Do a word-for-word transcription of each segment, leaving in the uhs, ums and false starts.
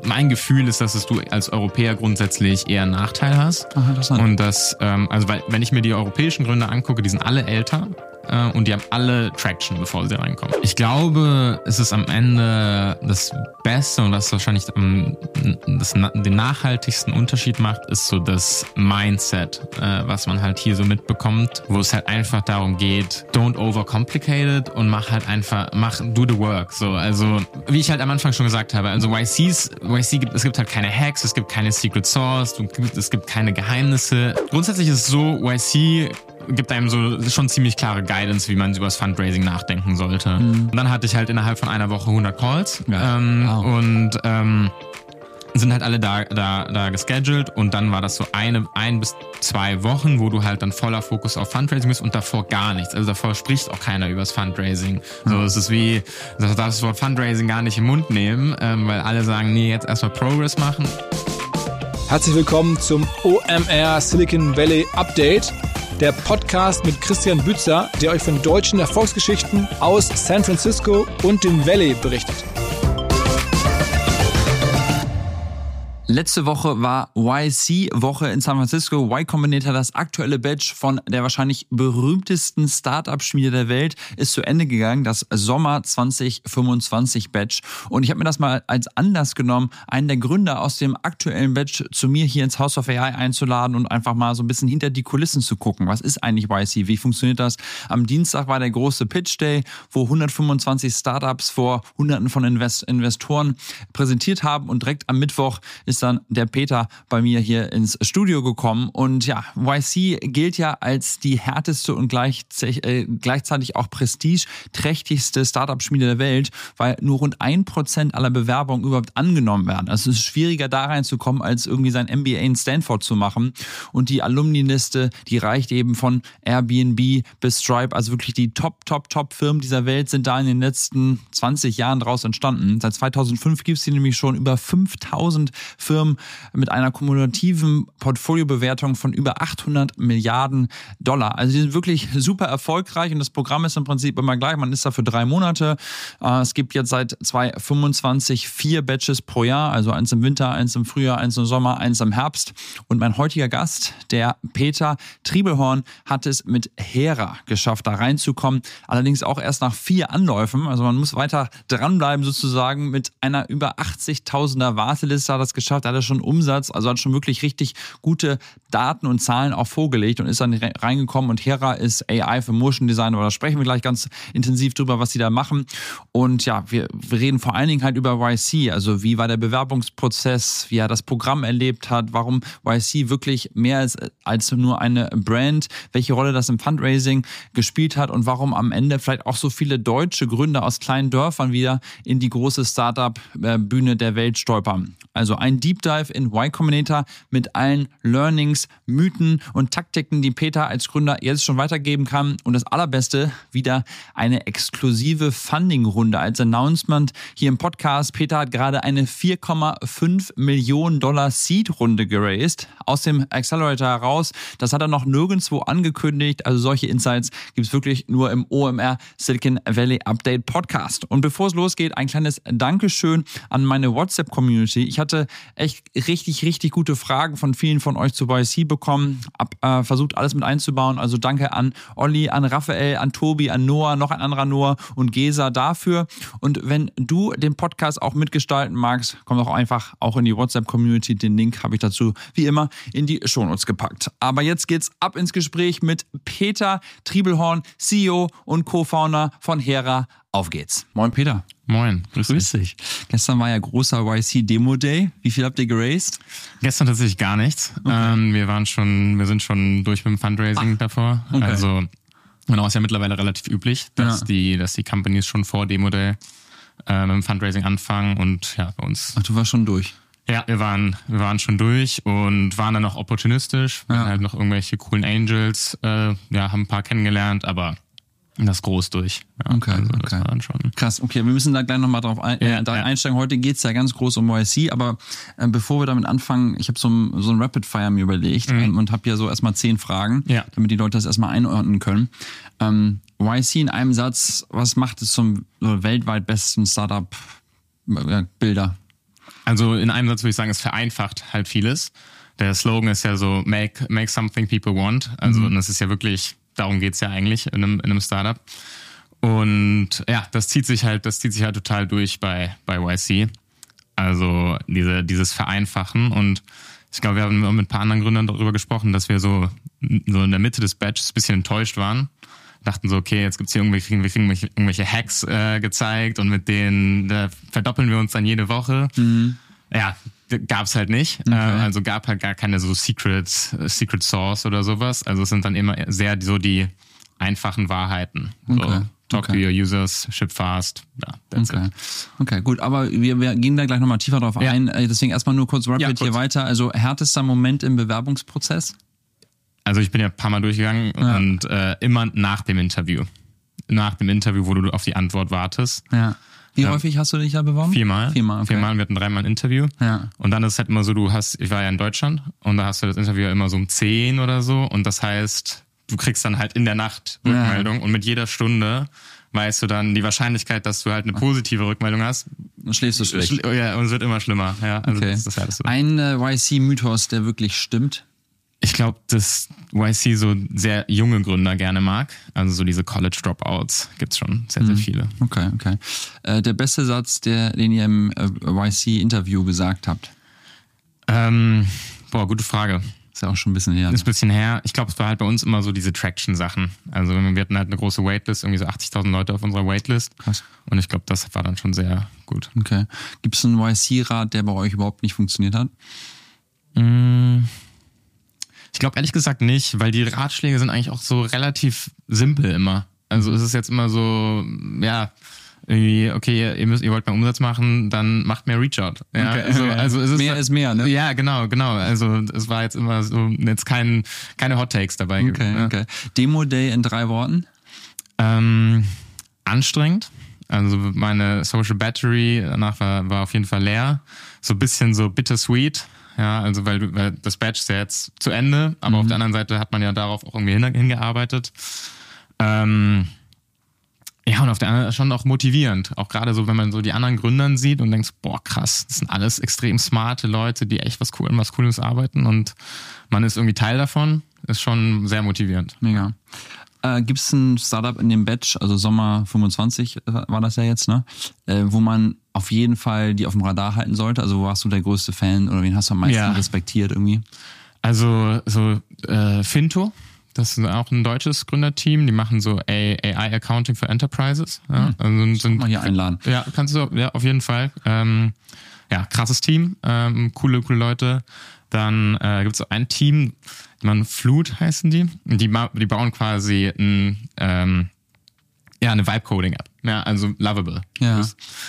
mein Gefühl ist, dass es du als Europäer grundsätzlich eher einen Nachteil hast. Ach, interessant. Und das, ähm, also weil, wenn ich mir die europäischen Gründer angucke, die sind alle älter. Und die haben alle Traction, bevor sie reinkommen. Ich glaube, es ist am Ende das Beste und was wahrscheinlich am, das, den nachhaltigsten Unterschied macht, ist so das Mindset, was man halt hier so mitbekommt, wo es halt einfach darum geht, don't overcomplicate it und mach halt einfach, mach, do the work. So, also, wie ich halt am Anfang schon gesagt habe, also Y Cs, Y C gibt, es gibt halt keine Hacks, es gibt keine Secret Sauce, es gibt keine Geheimnisse. Grundsätzlich ist es so, Y C gibt einem so schon ziemlich klare Guidance, wie man über das Fundraising nachdenken sollte. Mhm. Und dann hatte ich halt innerhalb von einer Woche hundert Calls ja. ähm, wow. und ähm, sind halt alle da, da, da gescheduled und dann war das so eine, ein bis zwei Wochen, wo du halt dann voller Fokus auf Fundraising bist und davor gar nichts. Also davor spricht auch keiner über das Fundraising. Mhm. So, es ist wie, du darfst das Wort Fundraising gar nicht im Mund nehmen, ähm, weil alle sagen, nee, jetzt erstmal Progress machen. Herzlich willkommen zum O M R Silicon Valley Update. Der Podcast mit Christian Bützer, der euch von deutschen Erfolgsgeschichten aus San Francisco und dem Valley berichtet. Letzte Woche war Y C-Woche in San Francisco. Y Combinator, das aktuelle Batch von der wahrscheinlich berühmtesten Startup-Schmiede der Welt, ist zu Ende gegangen, das Sommer zwanzig fünfundzwanzig Batch. Und ich habe mir das mal als Anlass genommen, einen der Gründer aus dem aktuellen Batch zu mir hier ins House of A I einzuladen und einfach mal so ein bisschen hinter die Kulissen zu gucken. Was ist eigentlich Y C? Wie funktioniert das? Am Dienstag war der große Pitch Day, wo hundertfünfundzwanzig Startups vor Hunderten von Invest- Investoren präsentiert haben und direkt am Mittwoch ist dann der Peter bei mir hier ins Studio gekommen. Und ja, Y C gilt ja als die härteste und gleichzeitig, äh, gleichzeitig auch prestigeträchtigste Startup-Schmiede der Welt, weil nur rund ein Prozent aller Bewerbungen überhaupt angenommen werden. Also es ist schwieriger da reinzukommen, als irgendwie sein M B A in Stanford zu machen. Und die Alumni-Liste, die reicht eben von Airbnb bis Stripe, also wirklich die Top, Top, Top Firmen dieser Welt sind da in den letzten zwanzig Jahren draus entstanden. Seit zweitausendfünf gibt es hier nämlich schon über fünftausend Firmen mit einer kumulativen Portfoliobewertung von über achthundert Milliarden Dollar. Also die sind wirklich super erfolgreich und das Programm ist im Prinzip immer gleich. Man ist da für drei Monate. Es gibt jetzt seit zwanzig fünfundzwanzig vier Batches pro Jahr, also eins im Winter, eins im Frühjahr, eins im Sommer, eins im Herbst. Und mein heutiger Gast, der Peter Triebelhorn, hat es mit Hera geschafft, da reinzukommen. Allerdings auch erst nach vier Anläufen. Also man muss weiter dranbleiben sozusagen. Mit einer über achtzigtausender Warteliste hat er das geschafft. Da hat er schon Umsatz, also hat schon wirklich richtig gute Daten und Zahlen auch vorgelegt und ist dann reingekommen. Und Hera ist A I für Motion Design, aber da sprechen wir gleich ganz intensiv drüber, was sie da machen. Und ja, wir, wir reden vor allen Dingen halt über Y C, also wie war der Bewerbungsprozess, wie er das Programm erlebt hat, warum Y C wirklich mehr als, als nur eine Brand, welche Rolle das im Fundraising gespielt hat und warum am Ende vielleicht auch so viele deutsche Gründer aus kleinen Dörfern wieder in die große Startup-Bühne der Welt stolpern. Also ein Deep Dive in Y Combinator mit allen Learnings, Mythen und Taktiken, die Peter als Gründer jetzt schon weitergeben kann. Und das Allerbeste, wieder eine exklusive Funding-Runde als Announcement hier im Podcast. Peter hat gerade eine vier Komma fünf Millionen Dollar Seed-Runde geraced aus dem Accelerator heraus. Das hat er noch nirgendwo angekündigt. Also solche Insights gibt es wirklich nur im O M R Silicon Valley Update Podcast. Und bevor es losgeht, ein kleines Dankeschön an meine WhatsApp-Community. Ich hatte echt richtig, richtig gute Fragen von vielen von euch zu Y C bekommen. Hab äh, versucht, alles mit einzubauen. Also danke an Olli, an Raphael, an Tobi, an Noah, noch ein anderer Noah und Gesa dafür. Und wenn du den Podcast auch mitgestalten magst, komm doch einfach auch in die WhatsApp-Community. Den Link habe ich dazu wie immer in die Shownotes gepackt. Aber jetzt geht's ab ins Gespräch mit Peter Triebelhorn, C E O und Co-Founder von Hera. Auf geht's. Moin Peter. Moin, grüß, grüß dich. Gestern war ja großer Y C Demo Day. Wie viel habt ihr geraced? Gestern tatsächlich gar nichts. Okay. Ähm, wir waren schon, wir sind schon durch mit dem Fundraising Ach, davor. Okay. Also genau, ist ja mittlerweile relativ üblich, dass ja. die, dass die Companies schon vor Demo Day äh, mit dem Fundraising anfangen und ja, bei uns. Ach, du warst schon durch. Ja, wir waren, wir waren schon durch und waren dann noch opportunistisch. Wir ja. hatten halt noch irgendwelche coolen Angels, äh, ja, haben ein paar kennengelernt, aber das groß durch. Ja, okay, also okay. Das war dann schon. Krass, okay, wir müssen da gleich nochmal drauf ein, ja, äh, da ja. einsteigen. Heute geht's ja ganz groß um Y C, aber äh, bevor wir damit anfangen, ich habe so ein, so ein Rapid Fire mir überlegt mhm. ähm, und habe ja so erstmal zehn Fragen, ja. damit die Leute das erstmal einordnen können. Ähm, Y C in einem Satz, was macht es zum so weltweit besten Startup-Bilder? Also in einem Satz würde ich sagen, es vereinfacht halt vieles. Der Slogan ist ja so, make, make something people want. Also, mhm. und das ist ja wirklich, darum geht's ja eigentlich in einem, in einem Startup. Und ja, das zieht sich halt, das zieht sich halt total durch bei, bei Y C. Also diese, dieses Vereinfachen. Und ich glaube, wir haben mit ein paar anderen Gründern darüber gesprochen, dass wir so, so in der Mitte des Batches ein bisschen enttäuscht waren. Dachten so, okay, jetzt gibt's hier irgendwie, kriegen wir kriegen irgendwelche Hacks äh, gezeigt und mit denen da verdoppeln wir uns dann jede Woche. Mhm. Ja, gab's halt nicht. Okay. Äh, also gab halt gar keine so Secret, Secret Source oder sowas. Also es sind dann immer sehr so die einfachen Wahrheiten. So. Okay. Talk okay. to your users, ship fast. Ja, that's okay. it. Okay, gut. Aber wir, wir gehen da gleich nochmal tiefer drauf ja. ein. Deswegen erstmal nur kurz Rapid ja, kurz. hier weiter. Also härtester Moment im Bewerbungsprozess? Also ich bin ja ein paar Mal durchgegangen ja. und äh, immer nach dem Interview. Nach dem Interview, wo du auf die Antwort wartest. Ja. Wie ja. häufig hast du dich da beworben? Viermal. Viermal, okay. Viermal. Wir hatten dreimal ein Interview. Ja. Und dann ist es halt immer so, du hast, ich war ja in Deutschland und da hast du das Interview ja immer so um zehn oder so. Und das heißt, du kriegst dann halt in der Nacht Rückmeldung ja. und mit jeder Stunde weißt du dann die Wahrscheinlichkeit, dass du halt eine positive Rückmeldung hast. Dann schläfst du schlecht. Schl- ja, und es wird immer schlimmer. Ja, also okay. das, das ist halt so. Ein äh, Y C-Mythos, der wirklich stimmt? Ich glaube, dass Y C so sehr junge Gründer gerne mag. Also so diese College-Dropouts gibt's schon sehr, sehr viele. Okay, okay. Äh, der beste Satz, der, den ihr im äh, Y C-Interview gesagt habt? Ähm, boah, gute Frage. Ist ja auch schon ein bisschen her. Ist ein bisschen her. Ich glaube, es war halt bei uns immer so diese Traction-Sachen. Also wir hatten halt eine große Waitlist, irgendwie so achtzigtausend Leute auf unserer Waitlist. Krass. Und ich glaube, das war dann schon sehr gut. Okay. Gibt es einen Y C-Rat, der bei euch überhaupt nicht funktioniert hat? Mmh. Ich glaube ehrlich gesagt nicht, weil die Ratschläge sind eigentlich auch so relativ simpel immer. Also es ist jetzt immer so, ja, irgendwie, okay, ihr müsst, ihr wollt mehr Umsatz machen, dann macht mehr Reach-out. Ja, okay. also, also es ist mehr ist mehr, ne? Ja, genau, genau. Also es war jetzt immer so, jetzt kein, keine Hot Takes dabei. Okay, gewesen, okay. Demo Day in drei Worten? Ähm, anstrengend. Also meine Social Battery danach war, war auf jeden Fall leer. So ein bisschen so bittersweet. Ja, also weil, weil das Batch ist ja jetzt zu Ende, aber mhm. auf der anderen Seite hat man ja darauf auch irgendwie hingearbeitet. Ähm, ja, und auf der anderen Seite schon auch motivierend. Auch gerade so, wenn man so die anderen Gründern sieht und denkt, boah, krass, das sind alles extrem smarte Leute, die echt was cool, was Cooles arbeiten und man ist irgendwie Teil davon, ist schon sehr motivierend. Mega. Äh, Gibt es ein Startup in dem Batch, also Sommer fünfundzwanzig war das ja jetzt, ne? Äh, wo man auf jeden Fall die auf dem Radar halten sollte? Also wo warst du der größte Fan oder wen hast du am meisten ja. respektiert irgendwie? Also so äh, Finto, das ist auch ein deutsches Gründerteam, die machen so A I Accounting for Enterprises. Ja? Hm. Also sind, mal hier einladen. Ja, kannst du, ja, auf jeden Fall. Ähm, ja, krasses Team, ähm, coole, coole Leute. Dann äh, gibt es ein Team, die man Flut heißen die. Die, ba- die bauen quasi ein, ähm, ja, eine Vibe-Coding-App. Ja, also Lovable. Ja.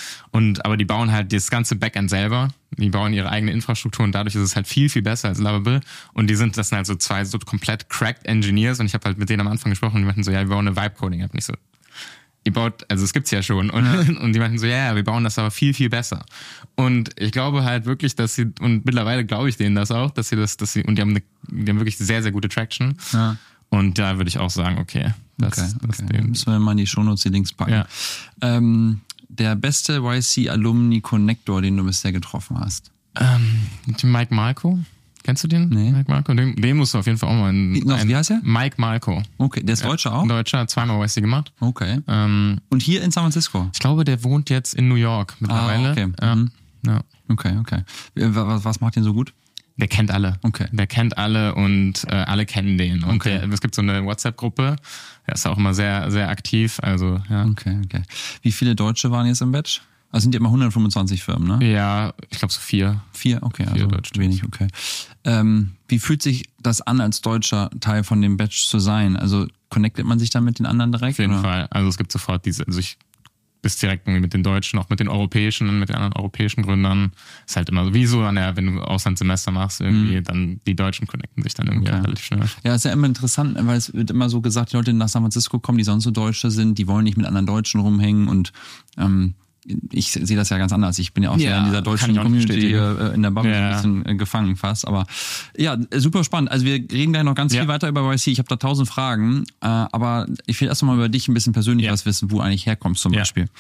Und aber die bauen halt das ganze Backend selber. Die bauen ihre eigene Infrastruktur und dadurch ist es halt viel, viel besser als Lovable. Und die sind, das sind halt so zwei so komplett cracked Engineers und ich habe halt mit denen am Anfang gesprochen und die meinten so, ja, wir bauen eine Vibe-Coding-App. Nicht so, ihr baut, also es gibt's ja schon. Und, ja. und die meinten so, ja, yeah, wir bauen das aber viel, viel besser. Und ich glaube halt wirklich, dass sie, und mittlerweile glaube ich denen das auch, dass sie das, dass sie, und die haben, eine, die haben wirklich sehr, sehr gute Traction. Ja. Und da würde ich auch sagen, okay, das, okay, das okay. Müssen wir mal in die Shownotes die Links packen. Ja. Ähm, der beste Y C-Alumni-Connector, den du bisher getroffen hast? Ähm, Mike Malko. Kennst du den? Nee. Mike Malko? Den, den musst du auf jeden Fall auch mal in, wie, noch, wie heißt er? Mike Malko. Okay, der ist ja, Deutscher auch? Ein Deutscher, hat zweimal Y C gemacht. Okay. Ähm, Und hier in San Francisco? Ich glaube, der wohnt jetzt in New York mittlerweile. Ah, okay. Ja. Mhm. Ja. Okay, okay. Was, was macht den so gut? Der kennt alle. Okay. Der kennt alle und äh, alle kennen den. Und okay. der, es gibt so eine WhatsApp-Gruppe, der ist auch immer sehr, sehr aktiv. Also, ja. Okay, okay. Wie viele Deutsche waren jetzt im Batch? Also sind ja immer hundertfünfundzwanzig Firmen, ne? Ja, ich glaube so vier. Vier, okay, vier also Deutsche. Wenig, okay. Ähm, wie fühlt sich das an, als deutscher Teil von dem Batch zu sein? Also connectet man sich dann mit den anderen direkt? Auf jeden oder? Fall. Also es gibt sofort diese, also ich bist direkt irgendwie mit den Deutschen, auch mit den Europäischen, mit den anderen europäischen Gründern. Ist halt immer so, wie so, ja, wenn du Auslandssemester machst, irgendwie, mhm. dann die Deutschen connecten sich dann irgendwie okay. relativ schnell. Ja, ist ja immer interessant, weil es wird immer so gesagt, die Leute, die nach San Francisco kommen, die sonst so Deutsche sind, die wollen nicht mit anderen Deutschen rumhängen und ähm, ich sehe das ja ganz anders. Ich bin ja auch ja, sehr in dieser deutschen Community hier in der Bubble ja. ein bisschen gefangen fast. Aber ja, super spannend. Also wir reden gleich noch ganz ja. viel weiter über Y C. Ich habe da tausend Fragen. Aber ich will erst mal über dich ein bisschen persönlich ja. was wissen, wo du eigentlich herkommst zum ja. Beispiel.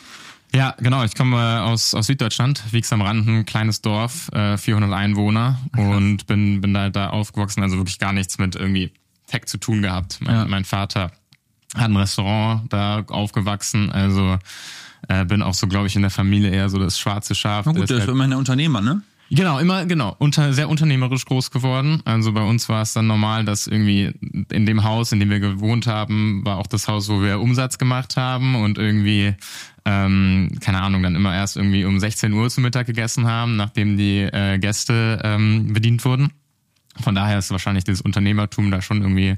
Ja, genau. Ich komme aus, aus Süddeutschland, Wiegs am Rand, ein kleines Dorf, äh, vierhundert Einwohner und bin, bin da, da aufgewachsen, also wirklich gar nichts mit irgendwie Tech zu tun gehabt. Mein, Ja. mein Vater hat ein Restaurant da aufgewachsen, also äh, bin auch so, glaube ich, in der Familie eher so das schwarze Schaf. Na gut, der ist halt, immerhin ein Unternehmer, ne? Genau, immer, genau, unter, sehr unternehmerisch groß geworden. Also bei uns war es dann normal, dass irgendwie in dem Haus, in dem wir gewohnt haben, war auch das Haus, wo wir Umsatz gemacht haben und irgendwie, ähm, keine Ahnung, dann immer erst irgendwie um sechzehn Uhr zu Mittag gegessen haben, nachdem die äh, Gäste ähm, bedient wurden. Von daher ist wahrscheinlich dieses Unternehmertum da schon irgendwie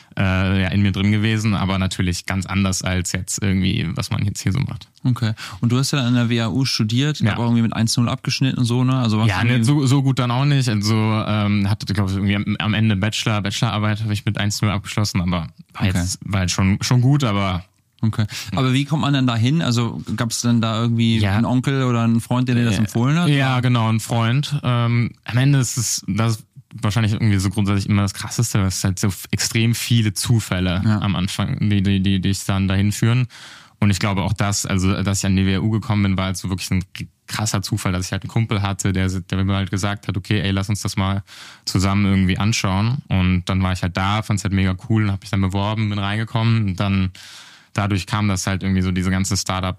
äh, ja, in mir drin gewesen, aber natürlich ganz anders als jetzt irgendwie, was man jetzt hier so macht. Okay. Und du hast ja dann an der W H U studiert, Ja. aber irgendwie mit eins null abgeschnitten und so, ne? Also was Ja, nicht so, so gut dann auch nicht. Also ähm, hatte, glaube ich, irgendwie am, am Ende Bachelor, Bachelorarbeit habe ich mit eins null abgeschlossen, aber war, Okay. jetzt, war jetzt schon, schon gut, aber Okay. Aber wie kommt man denn da hin? Also gab es denn da irgendwie Ja. einen Onkel oder einen Freund, der dir das empfohlen hat? ja, genau, ein Freund. Ähm, am Ende ist es das wahrscheinlich irgendwie so grundsätzlich immer das Krasseste, es ist halt so extrem viele Zufälle Ja. am Anfang, die, die, die dich dann dahin führen. Und ich glaube auch das, also dass ich an die W H U gekommen bin, war halt so wirklich ein krasser Zufall, dass ich halt einen Kumpel hatte, der, der mir halt gesagt hat, okay, ey, lass uns das mal zusammen irgendwie anschauen. Und dann war ich halt da, fand's halt mega cool und habe mich dann beworben, bin reingekommen und dann dadurch kam das halt irgendwie so diese ganze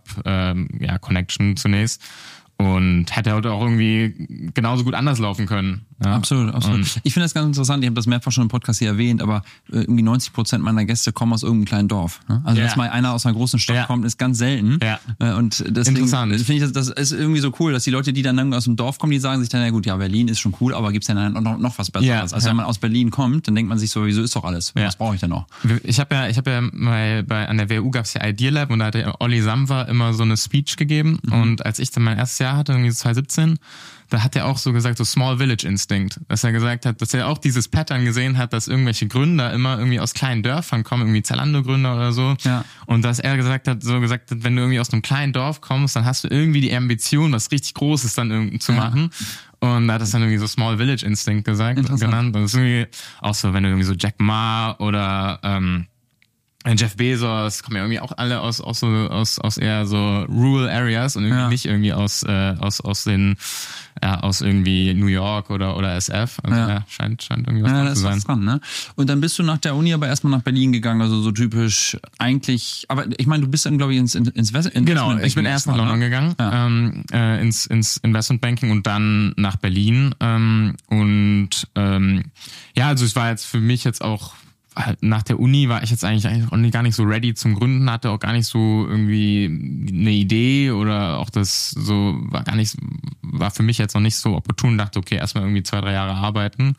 Startup-Connection zunächst. Und hätte heute auch irgendwie genauso gut anders laufen können. Ja. Absolut, absolut. Und Ich finde das ganz interessant, ich habe das mehrfach schon im Podcast hier erwähnt, aber äh, irgendwie neunzig Prozent meiner Gäste kommen aus irgendeinem kleinen Dorf. Ne? Also Ja. dass mal einer aus einer großen Stadt Ja. kommt, ist ganz selten. Ja. Äh, Und deswegen Interessant. finde ich, das, das ist irgendwie so cool, dass die Leute, die dann irgendwie aus dem Dorf kommen, die sagen sich dann, ja gut, ja, Berlin ist schon cool, aber gibt's ja dann noch, noch was Besseres. Ja, Also ja. wenn man aus Berlin kommt, dann denkt man sich so, wieso ist doch alles? Ja. Was brauche ich denn noch? Ich habe ja, ich habe ja bei, bei an der W H U gab's ja Idea Lab und da hat der Olli Samwer immer so eine Speech gegeben. Mhm. Und als ich dann mein erstes Jahr hatte, irgendwie so zwanzig siebzehn, da hat er auch so gesagt, so Small Village Instinct, dass er gesagt hat, dass er auch dieses Pattern gesehen hat, dass irgendwelche Gründer immer irgendwie aus kleinen Dörfern kommen, irgendwie Zalando-Gründer oder so. Ja. Und dass er gesagt hat, so gesagt hat, wenn du irgendwie aus einem kleinen Dorf kommst, dann hast du irgendwie die Ambition, was richtig Großes dann irgendwie zu Ja. machen. Und da hat es dann irgendwie so Small Village Instinct gesagt, Interessant. genannt. Das ist irgendwie auch so, wenn du irgendwie so Jack Ma oder ähm, Jeff Bezos, kommen ja irgendwie auch alle aus aus so aus aus eher so rural areas und irgendwie Ja. nicht irgendwie aus äh, aus aus den ja, aus irgendwie New York oder oder S F. Also Ja. ja, scheint scheint irgendwie was Ja, dran da zu ist sein. was dran, ne? Und dann bist du nach der Uni aber erstmal nach Berlin gegangen, also so typisch eigentlich, aber ich meine, du bist dann, glaube ich, ins, ins Invest- Genau, ich bin erst nach London gegangen, Ja. ähm, äh, ins, ins Investmentbanking und dann nach Berlin. Ähm, und ähm, ja, also es war jetzt für mich jetzt auch, halt nach der Uni war ich jetzt eigentlich, eigentlich auch nicht- gar nicht so ready zum Gründen, hatte auch gar nicht so irgendwie eine Idee oder auch das so, war gar nicht, war für mich jetzt noch nicht so opportun, dachte, okay, erstmal irgendwie zwei, drei Jahre arbeiten.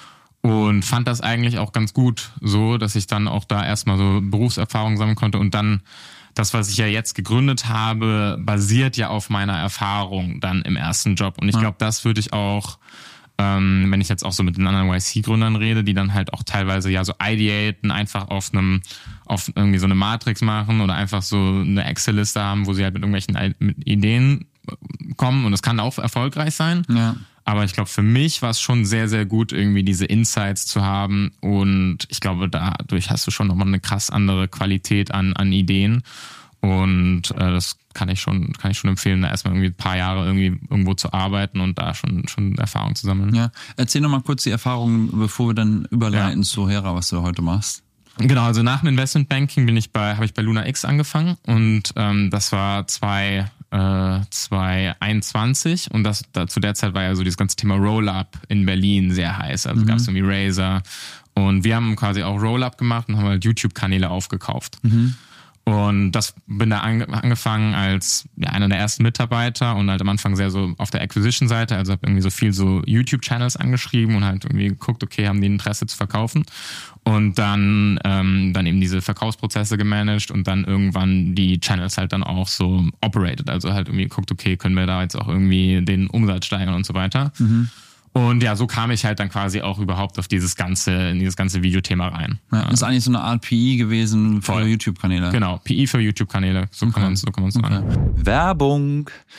Und fand das eigentlich auch ganz gut so, dass ich dann auch da erstmal so Berufserfahrung sammeln konnte und dann das, was ich ja jetzt gegründet habe, basiert ja auf meiner Erfahrung dann im ersten Job. Und ich Ja. glaube, das würde ich auch, ähm, wenn ich jetzt auch so mit den anderen Y C-Gründern rede, die dann halt auch teilweise ja so ideaten, einfach auf einem, auf irgendwie so eine Matrix machen oder einfach so eine Excel-Liste haben, wo sie halt mit irgendwelchen I- mit Ideen kommen und das kann auch erfolgreich sein. Ja. Aber ich glaube, für mich war es schon sehr, sehr gut, irgendwie diese Insights zu haben. Und ich glaube, dadurch hast du schon nochmal eine krass andere Qualität an, an Ideen. Und äh, das kann ich schon, kann ich schon empfehlen, da erstmal irgendwie ein paar Jahre irgendwie irgendwo zu arbeiten und da schon, schon Erfahrung zu sammeln. Ja. Erzähl noch mal kurz die Erfahrungen, bevor wir dann überleiten Ja. zu Hera, was du heute machst. Genau, also nach dem Investmentbanking bin ich bei, habe ich bei Luna X angefangen und ähm, das war zwei äh, zwanzig einundzwanzig und das da, zu der Zeit war ja so dieses ganze Thema Roll-Up in Berlin sehr heiß. Also Mhm. gab es irgendwie Razer und wir haben quasi auch Roll-Up gemacht und haben halt YouTube-Kanäle aufgekauft. Mhm. Und das bin da ange- angefangen als ja, einer der ersten Mitarbeiter und halt am Anfang sehr so auf der Acquisition-Seite, also habe irgendwie so viel so YouTube-Channels angeschrieben und halt irgendwie geguckt, okay, haben die Interesse zu verkaufen und dann ähm, dann eben diese Verkaufsprozesse gemanagt und dann irgendwann die Channels halt dann auch so operated, also halt irgendwie geguckt, okay, können wir da jetzt auch irgendwie den Umsatz steigern und so weiter. Mhm. Und ja, so kam ich halt dann quasi auch überhaupt auf dieses ganze, in dieses ganze Videothema rein. Ja, das ist eigentlich so eine Art P I gewesen für Voll. YouTube-Kanäle. Genau, P I für YouTube-Kanäle, so kann man es so kann man's sagen. Werbung.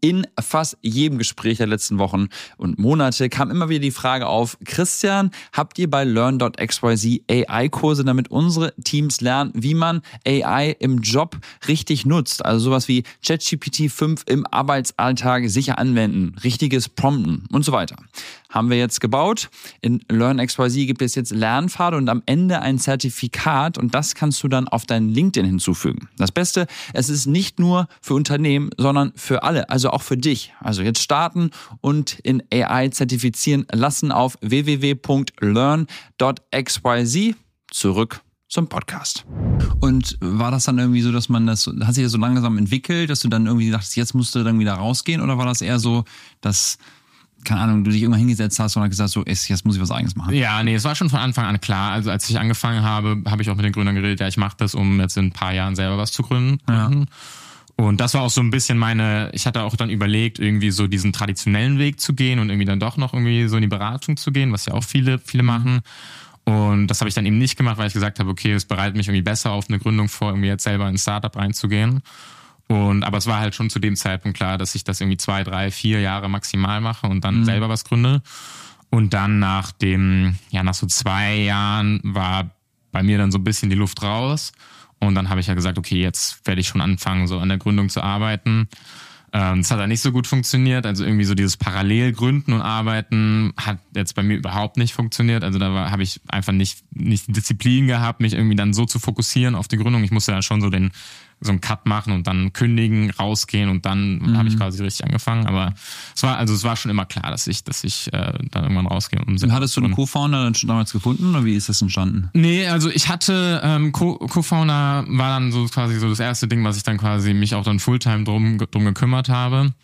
In fast jedem Gespräch der letzten Wochen und Monate kam immer wieder die Frage auf: Christian, habt ihr bei learn dot x y z A I-Kurse, damit unsere Teams lernen, wie man A I im Job richtig nutzt? Also sowas wie ChatGPT fünf im Arbeitsalltag sicher anwenden, richtiges Prompten und so weiter. Haben wir jetzt gebaut. In learn dot x y z gibt es jetzt Lernpfade und am Ende ein Zertifikat, und das kannst du dann auf dein LinkedIn hinzufügen. Das Beste, es ist nicht nur für Unternehmen, sondern für alle, also auch für dich. Also jetzt starten und in A I zertifizieren lassen auf w w w punkt learn dot x y z. Zurück zum Podcast. Und war das dann irgendwie so, dass man das, hat sich das so langsam entwickelt, dass du dann irgendwie dachtest, jetzt musst du dann wieder rausgehen, oder war das eher so, dass, keine Ahnung, du dich irgendwann hingesetzt hast und gesagt, so, jetzt muss ich was Eigenes machen? Ja, nee, es war schon von Anfang an klar. Also als ich angefangen habe, habe ich auch mit den Gründern geredet, ja, ich mache das, um jetzt in ein paar Jahren selber was zu gründen. Ja. Und das war auch so ein bisschen meine, ich hatte auch dann überlegt, irgendwie so diesen traditionellen Weg zu gehen und irgendwie dann doch noch irgendwie so in die Beratung zu gehen, was ja auch viele, viele machen. Und das habe ich dann eben nicht gemacht, weil ich gesagt habe, okay, es bereitet mich irgendwie besser auf eine Gründung vor, irgendwie jetzt selber in ein Startup reinzugehen. Und, aber es war halt schon zu dem Zeitpunkt klar, dass ich das irgendwie zwei, drei, vier Jahre maximal mache und dann mhm. selber was gründe. Und dann nach dem, ja, nach so zwei Jahren war bei mir dann so ein bisschen die Luft raus. Und dann habe ich ja gesagt, okay, jetzt werde ich schon anfangen, so an der Gründung zu arbeiten. Ähm, das hat dann nicht so gut funktioniert. Also irgendwie so dieses Parallelgründen und Arbeiten hat jetzt bei mir überhaupt nicht funktioniert. Also da habe ich einfach nicht, nicht die Disziplin gehabt, mich irgendwie dann so zu fokussieren auf die Gründung. Ich musste dann schon so den so einen Cut machen und dann kündigen, rausgehen, und dann mhm. habe ich quasi richtig angefangen. Aber es war, also es war schon immer klar, dass ich, dass ich äh, dann irgendwann rausgehe. Um und hattest du einen Co-Founder dann schon damals gefunden, oder wie ist das entstanden? Nee, also ich hatte ähm, Co- Co-Founder war dann so quasi so das erste Ding, was ich dann quasi mich auch dann Fulltime drum, drum gekümmert habe.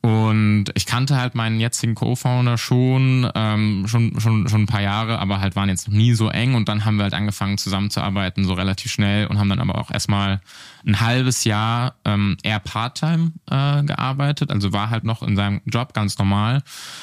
Und ich kannte halt meinen jetzigen Co-Founder schon, ähm, schon, schon, schon ein paar Jahre, aber halt waren jetzt noch nie so eng. Und dann haben wir halt angefangen zusammenzuarbeiten, so relativ schnell, und haben dann aber auch erstmal ein halbes Jahr ähm, eher Part-Time äh, gearbeitet. Also war halt noch in seinem Job ganz normal,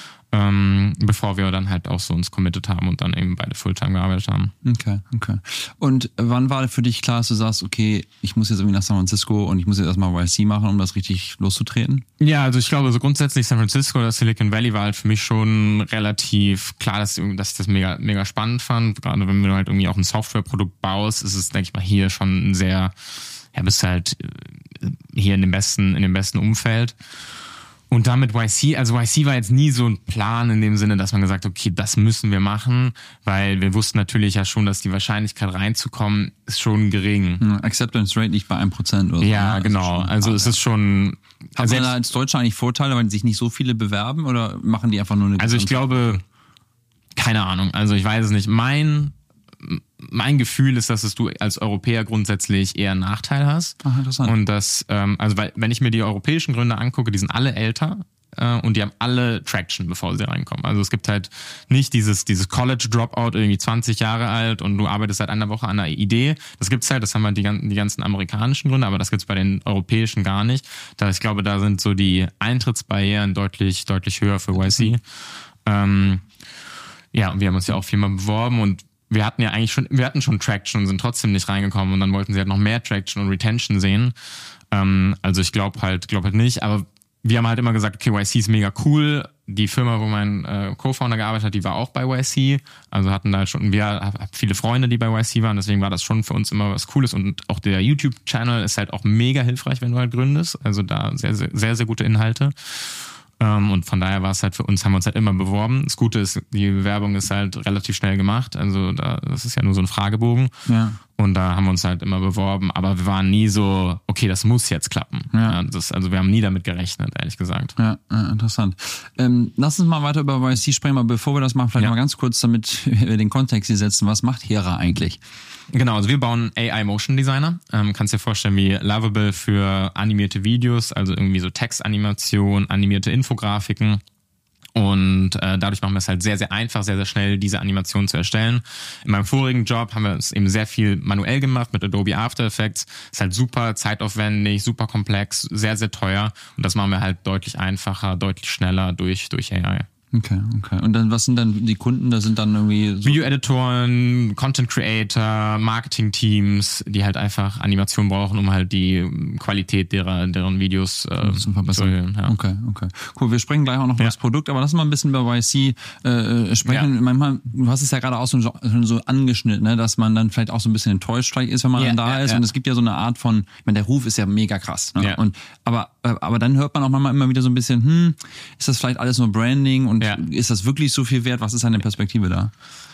ähm, bevor wir dann halt auch so uns committed haben und dann eben beide Fulltime gearbeitet haben. Okay, okay. Und wann war für dich klar, dass du sagst, okay, ich muss jetzt irgendwie nach San Francisco und ich muss jetzt erstmal Y C machen, um das richtig loszutreten? Ja, also ich glaube, so grundsätzlich San Francisco oder Silicon Valley war halt für mich schon relativ klar, dass, dass ich das mega, mega spannend fand. Gerade wenn du halt irgendwie auch ein Softwareprodukt baust, ist es, denke ich mal, hier schon ein sehr, ja, bist halt hier in dem besten, in dem besten Umfeld. Und dann mit Y C, also Y C war jetzt nie so ein Plan in dem Sinne, dass man gesagt hat, okay, das müssen wir machen, weil wir wussten natürlich ja schon, dass die Wahrscheinlichkeit reinzukommen ist schon gering. Ja, Acceptance Rate liegt bei ein Prozent oder so. Ja, ne? genau. Also hart, es ist schon... Hat man da als Deutscher eigentlich Vorteile, weil sich nicht so viele bewerben, oder machen die einfach nur eine... Also ich glaube, keine Ahnung, also ich weiß es nicht. Mein... Mein Gefühl ist, dass es du als Europäer grundsätzlich eher einen Nachteil hast. Ach, interessant. Und das, ähm, also weil, wenn ich mir die europäischen Gründer angucke, die sind alle älter äh, und die haben alle Traction, bevor sie reinkommen. Also es gibt halt nicht dieses, dieses College-Dropout, irgendwie zwanzig Jahre alt und du arbeitest seit einer Woche an einer Idee. Das gibt's halt, das haben halt die, die ganzen amerikanischen Gründer, aber das gibt's bei den europäischen gar nicht. Da, ich glaube, da sind so die Eintrittsbarrieren deutlich, deutlich höher für Y C. Mhm. Ähm, ja, und wir haben uns ja auch viermal beworben und wir hatten ja eigentlich schon, wir hatten schon Traction und sind trotzdem nicht reingekommen, und dann wollten sie halt noch mehr Traction und Retention sehen. Ähm, also ich glaube halt, glaube halt nicht, aber wir haben halt immer gesagt, okay, Y C ist mega cool. Die Firma, wo mein äh, Co-Founder gearbeitet hat, die war auch bei Y C. Also hatten da schon, wir haben viele Freunde, die bei Y C waren, deswegen war das schon für uns immer was Cooles, und auch der YouTube-Channel ist halt auch mega hilfreich, wenn du halt gründest. Also da sehr, sehr, sehr, sehr gute Inhalte. Und von daher war es halt für uns, haben wir uns halt immer beworben. Das Gute ist, die Bewerbung ist halt relativ schnell gemacht. Also da, das ist ja nur so ein Fragebogen. Ja. Und da haben wir uns halt immer beworben. Aber wir waren nie so, okay, das muss jetzt klappen. Ja. Ja, das, also wir haben nie damit gerechnet, ehrlich gesagt. Ja, interessant. Ähm, lass uns mal weiter über Y C sprechen. Aber bevor wir das machen, vielleicht ja. mal ganz kurz, damit wir den Kontext hier setzen. Was macht Hera eigentlich? Genau, also wir bauen A I Motion Designer. Ähm, kannst dir vorstellen, wie Lovable für animierte Videos, also irgendwie so Textanimation, animierte Infografiken. Und äh, dadurch machen wir es halt sehr, sehr einfach, sehr, sehr schnell, diese Animation zu erstellen. In meinem vorigen Job haben wir es eben sehr viel manuell gemacht mit Adobe After Effects. Ist halt super zeitaufwendig, super komplex, sehr, sehr teuer. Und das machen wir halt deutlich einfacher, deutlich schneller durch, durch A I. Okay, okay. Und dann, was sind dann die Kunden? Da sind dann irgendwie so Video-Editoren, Content-Creator, Marketing-Teams, die halt einfach Animation brauchen, um halt die Qualität derer, deren Videos äh, zu verbessern. Ja. Okay, okay. Cool, wir sprechen gleich auch noch über Ja. das Produkt, aber lass mal ein bisschen über Y C äh, sprechen. Ja. Manchmal, du hast es ja gerade auch so, schon so angeschnitten, ne, dass man dann vielleicht auch so ein bisschen enttäuscht ist, wenn man Ja, dann da ja, ist. ja. Und es gibt ja so eine Art von, ich meine, der Ruf ist ja mega krass. Ne? Ja. Und, aber, aber dann hört man auch manchmal immer wieder so ein bisschen, hm, ist das vielleicht alles nur Branding und Ja. ist das wirklich so viel wert? Was ist deine Perspektive da?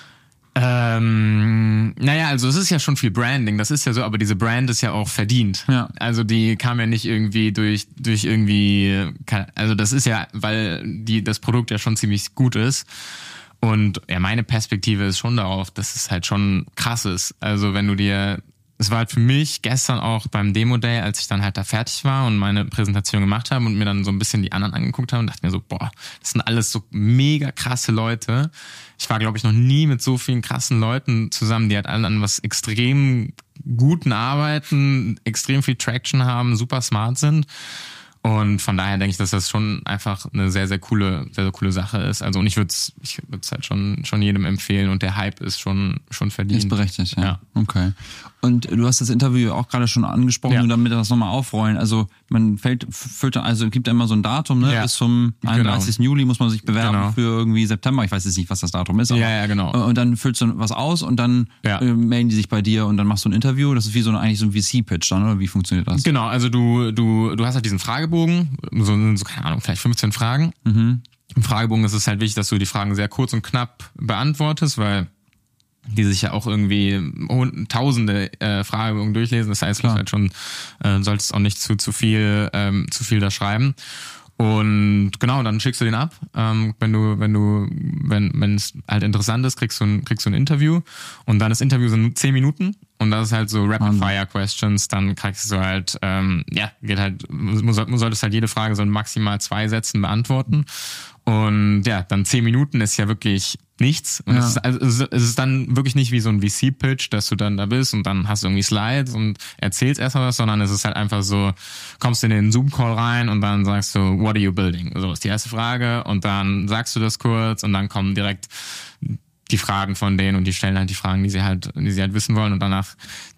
Ähm, naja, also es ist ja schon viel Branding, das ist ja so, aber diese Brand ist ja auch verdient. Ja. Also die kam ja nicht irgendwie durch, durch irgendwie, also das ist ja, weil die, das Produkt ja schon ziemlich gut ist. Und ja, meine Perspektive ist schon darauf, dass es halt schon krass ist. Also wenn du dir, es war halt für mich gestern auch beim Demo-Day, als ich dann halt da fertig war und meine Präsentation gemacht habe und mir dann so ein bisschen die anderen angeguckt habe und dachte mir so, boah, das sind alles so mega krasse Leute. Ich war, glaube ich, noch nie mit so vielen krassen Leuten zusammen, die halt alle an was extrem guten arbeiten, extrem viel Traction haben, super smart sind. Und von daher denke ich, dass das schon einfach eine sehr, sehr coole, sehr, sehr coole Sache ist. Also, und ich würde es ich würde es halt schon, schon jedem empfehlen und der Hype ist schon, schon verdient. Ist berechtigt, ja. Ja. Okay. Und du hast das Interview auch gerade schon angesprochen, Ja. nur damit wir das nochmal aufrollen. Also, man fällt, füllt, also gibt ja immer so ein Datum, ne? Ja. Bis zum einunddreißigsten Juli muss man sich bewerben Genau. für irgendwie September. Ich weiß jetzt nicht, was das Datum ist. Aber, Ja, ja, genau. Und dann füllst du was aus und dann Ja. äh, melden die sich bei dir und dann machst du ein Interview. Das ist wie so eine, eigentlich so ein V C-Pitch dann, oder wie funktioniert das? Genau, also du, du, du hast halt diesen Fragebogen, so, so keine Ahnung, vielleicht fünfzehn Fragen. Mhm. Im Fragebogen ist es halt wichtig, dass du die Fragen sehr kurz und knapp beantwortest, weil die sich ja auch irgendwie tausende äh, Fragebogen durchlesen. Das heißt, du Klar. halt schon äh, solltest auch nicht zu zu viel ähm, zu viel da schreiben. Und genau, dann schickst du den ab. Ähm, wenn du, wenn du, wenn wenn es halt interessant ist, kriegst du ein, kriegst du ein Interview. Und dann das Interview sind zehn Minuten. Und das ist halt so Rapid-Fire-Questions. Dann kriegst du halt, ähm, ja, geht halt, du solltest halt jede Frage so in maximal zwei Sätzen beantworten. Und ja, dann zehn Minuten ist ja wirklich nichts. Und Ja. es, ist, also es ist dann wirklich nicht wie so ein V C-Pitch, dass du dann da bist und dann hast du irgendwie Slides und erzählst erstmal was, sondern es ist halt einfach so, kommst in den Zoom-Call rein und dann sagst du, what are you building? So ist die erste Frage und dann sagst du das kurz und dann kommen direkt die Fragen von denen und die stellen halt die Fragen, die sie halt, die sie halt wissen wollen und danach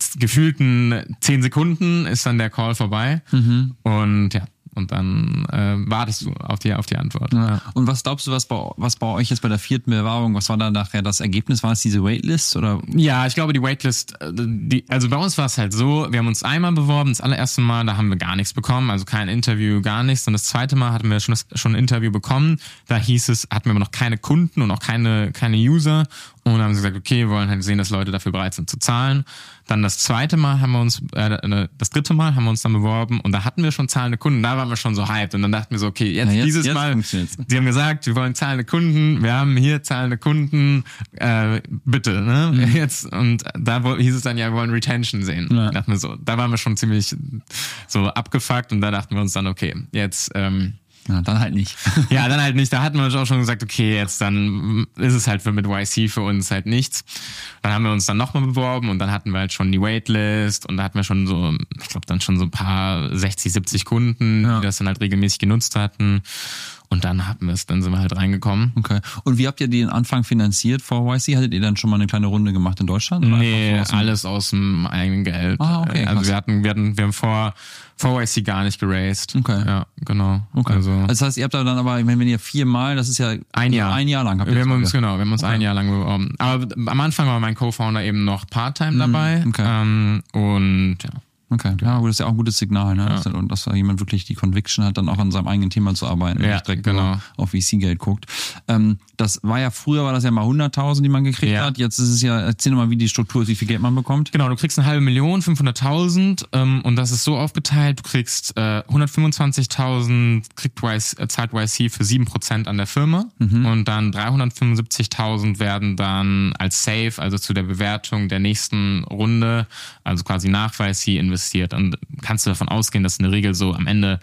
gefühlten zehn Sekunden ist dann der Call vorbei Mhm. und ja, und dann äh, wartest du auf die, auf die Antwort. Ja. Und was glaubst du, was bei, was bei euch jetzt bei der vierten Bewerbung, was war da nachher das Ergebnis? War es diese Waitlist oder? Ja, ich glaube, die Waitlist, äh, die, also bei uns war es halt so, wir haben uns einmal beworben, das allererste Mal, da haben wir gar nichts bekommen, also kein Interview, gar nichts. Und das zweite Mal hatten wir schon, das, schon ein Interview bekommen, da hieß es, hatten wir aber noch keine Kunden und auch keine, keine User. Und dann haben sie gesagt, okay, wir wollen halt sehen, dass Leute dafür bereit sind zu zahlen. Dann das zweite Mal haben wir uns, äh, das dritte Mal haben wir uns dann beworben und da hatten wir schon zahlende Kunden, da waren wir schon so hyped und dann dachten wir so, okay, jetzt, Ja, jetzt- dieses jetzt Mal, funktioniert's. die haben gesagt, wir wollen zahlende Kunden, wir haben hier zahlende Kunden, äh, bitte, ne, Mhm. jetzt, und da wo- hieß es dann, ja, wir wollen Retention sehen. Ja. Da dachten wir so, da waren wir schon ziemlich so abgefuckt und da dachten wir uns dann, okay, jetzt, ähm, Ja, dann halt nicht. ja, dann halt nicht. Da hatten wir uns auch schon gesagt, okay, jetzt dann ist es halt für mit Y C für uns halt nichts. Dann haben wir uns dann nochmal beworben und dann hatten wir halt schon die Waitlist und da hatten wir schon so, ich glaube dann schon so ein paar sechzig, siebzig Kunden, Ja. die das dann halt regelmäßig genutzt hatten. Und dann hatten wir es, dann sind wir halt reingekommen. Okay. Und wie habt ihr den Anfang finanziert vor Y C? Hattet ihr dann schon mal eine kleine Runde gemacht in Deutschland? Oder Nee, einfach so aus dem- alles aus dem eigenen Geld. Ah, okay, Also krass. wir hatten, wir hatten, wir haben vor, vor Y C gar nicht geraced. Okay. Ja, genau. Okay. Also, Also das heißt, ihr habt da dann aber, ich meine, wenn ihr viermal, das ist ja ein Jahr. ein Jahr lang habt ihr Wir haben das uns, gemacht. genau, wir haben uns Okay. ein Jahr lang beworben. Aber am Anfang war mein Co-Founder eben noch Part-Time dabei. okay. Ähm, und ja. Okay, ja, gut, das ist ja auch ein gutes Signal, ne? Dass, und dass da jemand wirklich die Conviction hat, dann auch an seinem eigenen Thema zu arbeiten und Ja, nicht direkt genau. nur auf V C-Geld guckt. Ähm, das war ja, früher war das ja mal hunderttausend, die man gekriegt Ja. hat. Jetzt ist es ja, erzähl mal, wie die Struktur ist, wie viel Geld man bekommt. Genau, du kriegst eine halbe Million, fünfhunderttausend ähm, und das ist so aufgeteilt, du kriegst äh, hundertfünfundzwanzigtausend kriegt Y, äh, zahlt Y C für sieben Prozent an der Firma und dann dreihundertfünfundsiebzigtausend werden dann als Safe, also zu der Bewertung der nächsten Runde, also quasi nach Y C investiert und kannst du davon ausgehen, dass in der Regel so am Ende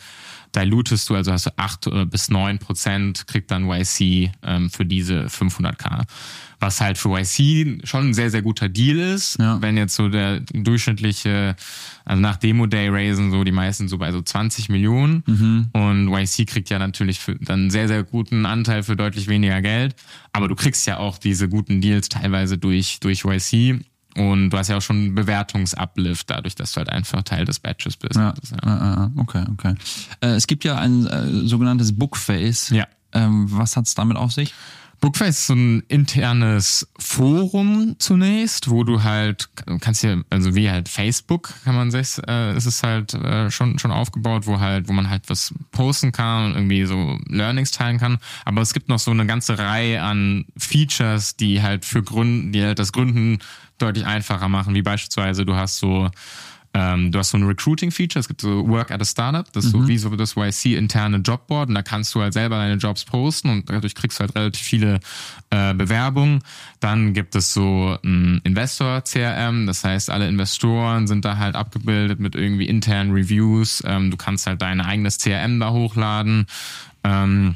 dilutest du, also hast du acht bis neun Prozent kriegt dann Y C ähm, für diese fünfhunderttausend. Was halt für Y C schon ein sehr, sehr guter Deal ist. Ja. Wenn jetzt so der durchschnittliche, also nach Demo-Day raisen so die meisten so bei so zwanzig Millionen. Mhm. Und Y C kriegt ja natürlich für dann einen sehr, sehr guten Anteil für deutlich weniger Geld. Aber du kriegst ja auch diese guten Deals teilweise durch, durch Y C. Und du hast ja auch schon einen Bewertungsuplift dadurch, dass du halt einfach Teil des Batches bist. Ja. Ja. Okay, okay. Äh, es gibt ja ein äh, sogenanntes Bookface. Ja. Ähm, was hat es damit auf sich? Bookface ist so ein internes Forum zunächst, wo du halt kannst hier, also wie halt Facebook kann man sich, äh, ist es halt äh, schon schon aufgebaut, wo halt, wo man halt was posten kann und irgendwie so Learnings teilen kann. Aber es gibt noch so eine ganze Reihe an Features, die halt für Gründen, die halt das Gründen deutlich einfacher machen, wie beispielsweise du hast so Ähm, du hast so ein Recruiting-Feature, es gibt so Work at a Startup, das ist mhm. so wie so das Y C-interne Jobboard und da kannst du halt selber deine Jobs posten und dadurch kriegst du halt relativ viele äh, Bewerbungen. Dann gibt es so ein Investor-C R M, das heißt, alle Investoren sind da halt abgebildet mit irgendwie internen Reviews. Ähm, du kannst halt dein eigenes C R M da hochladen. Ähm,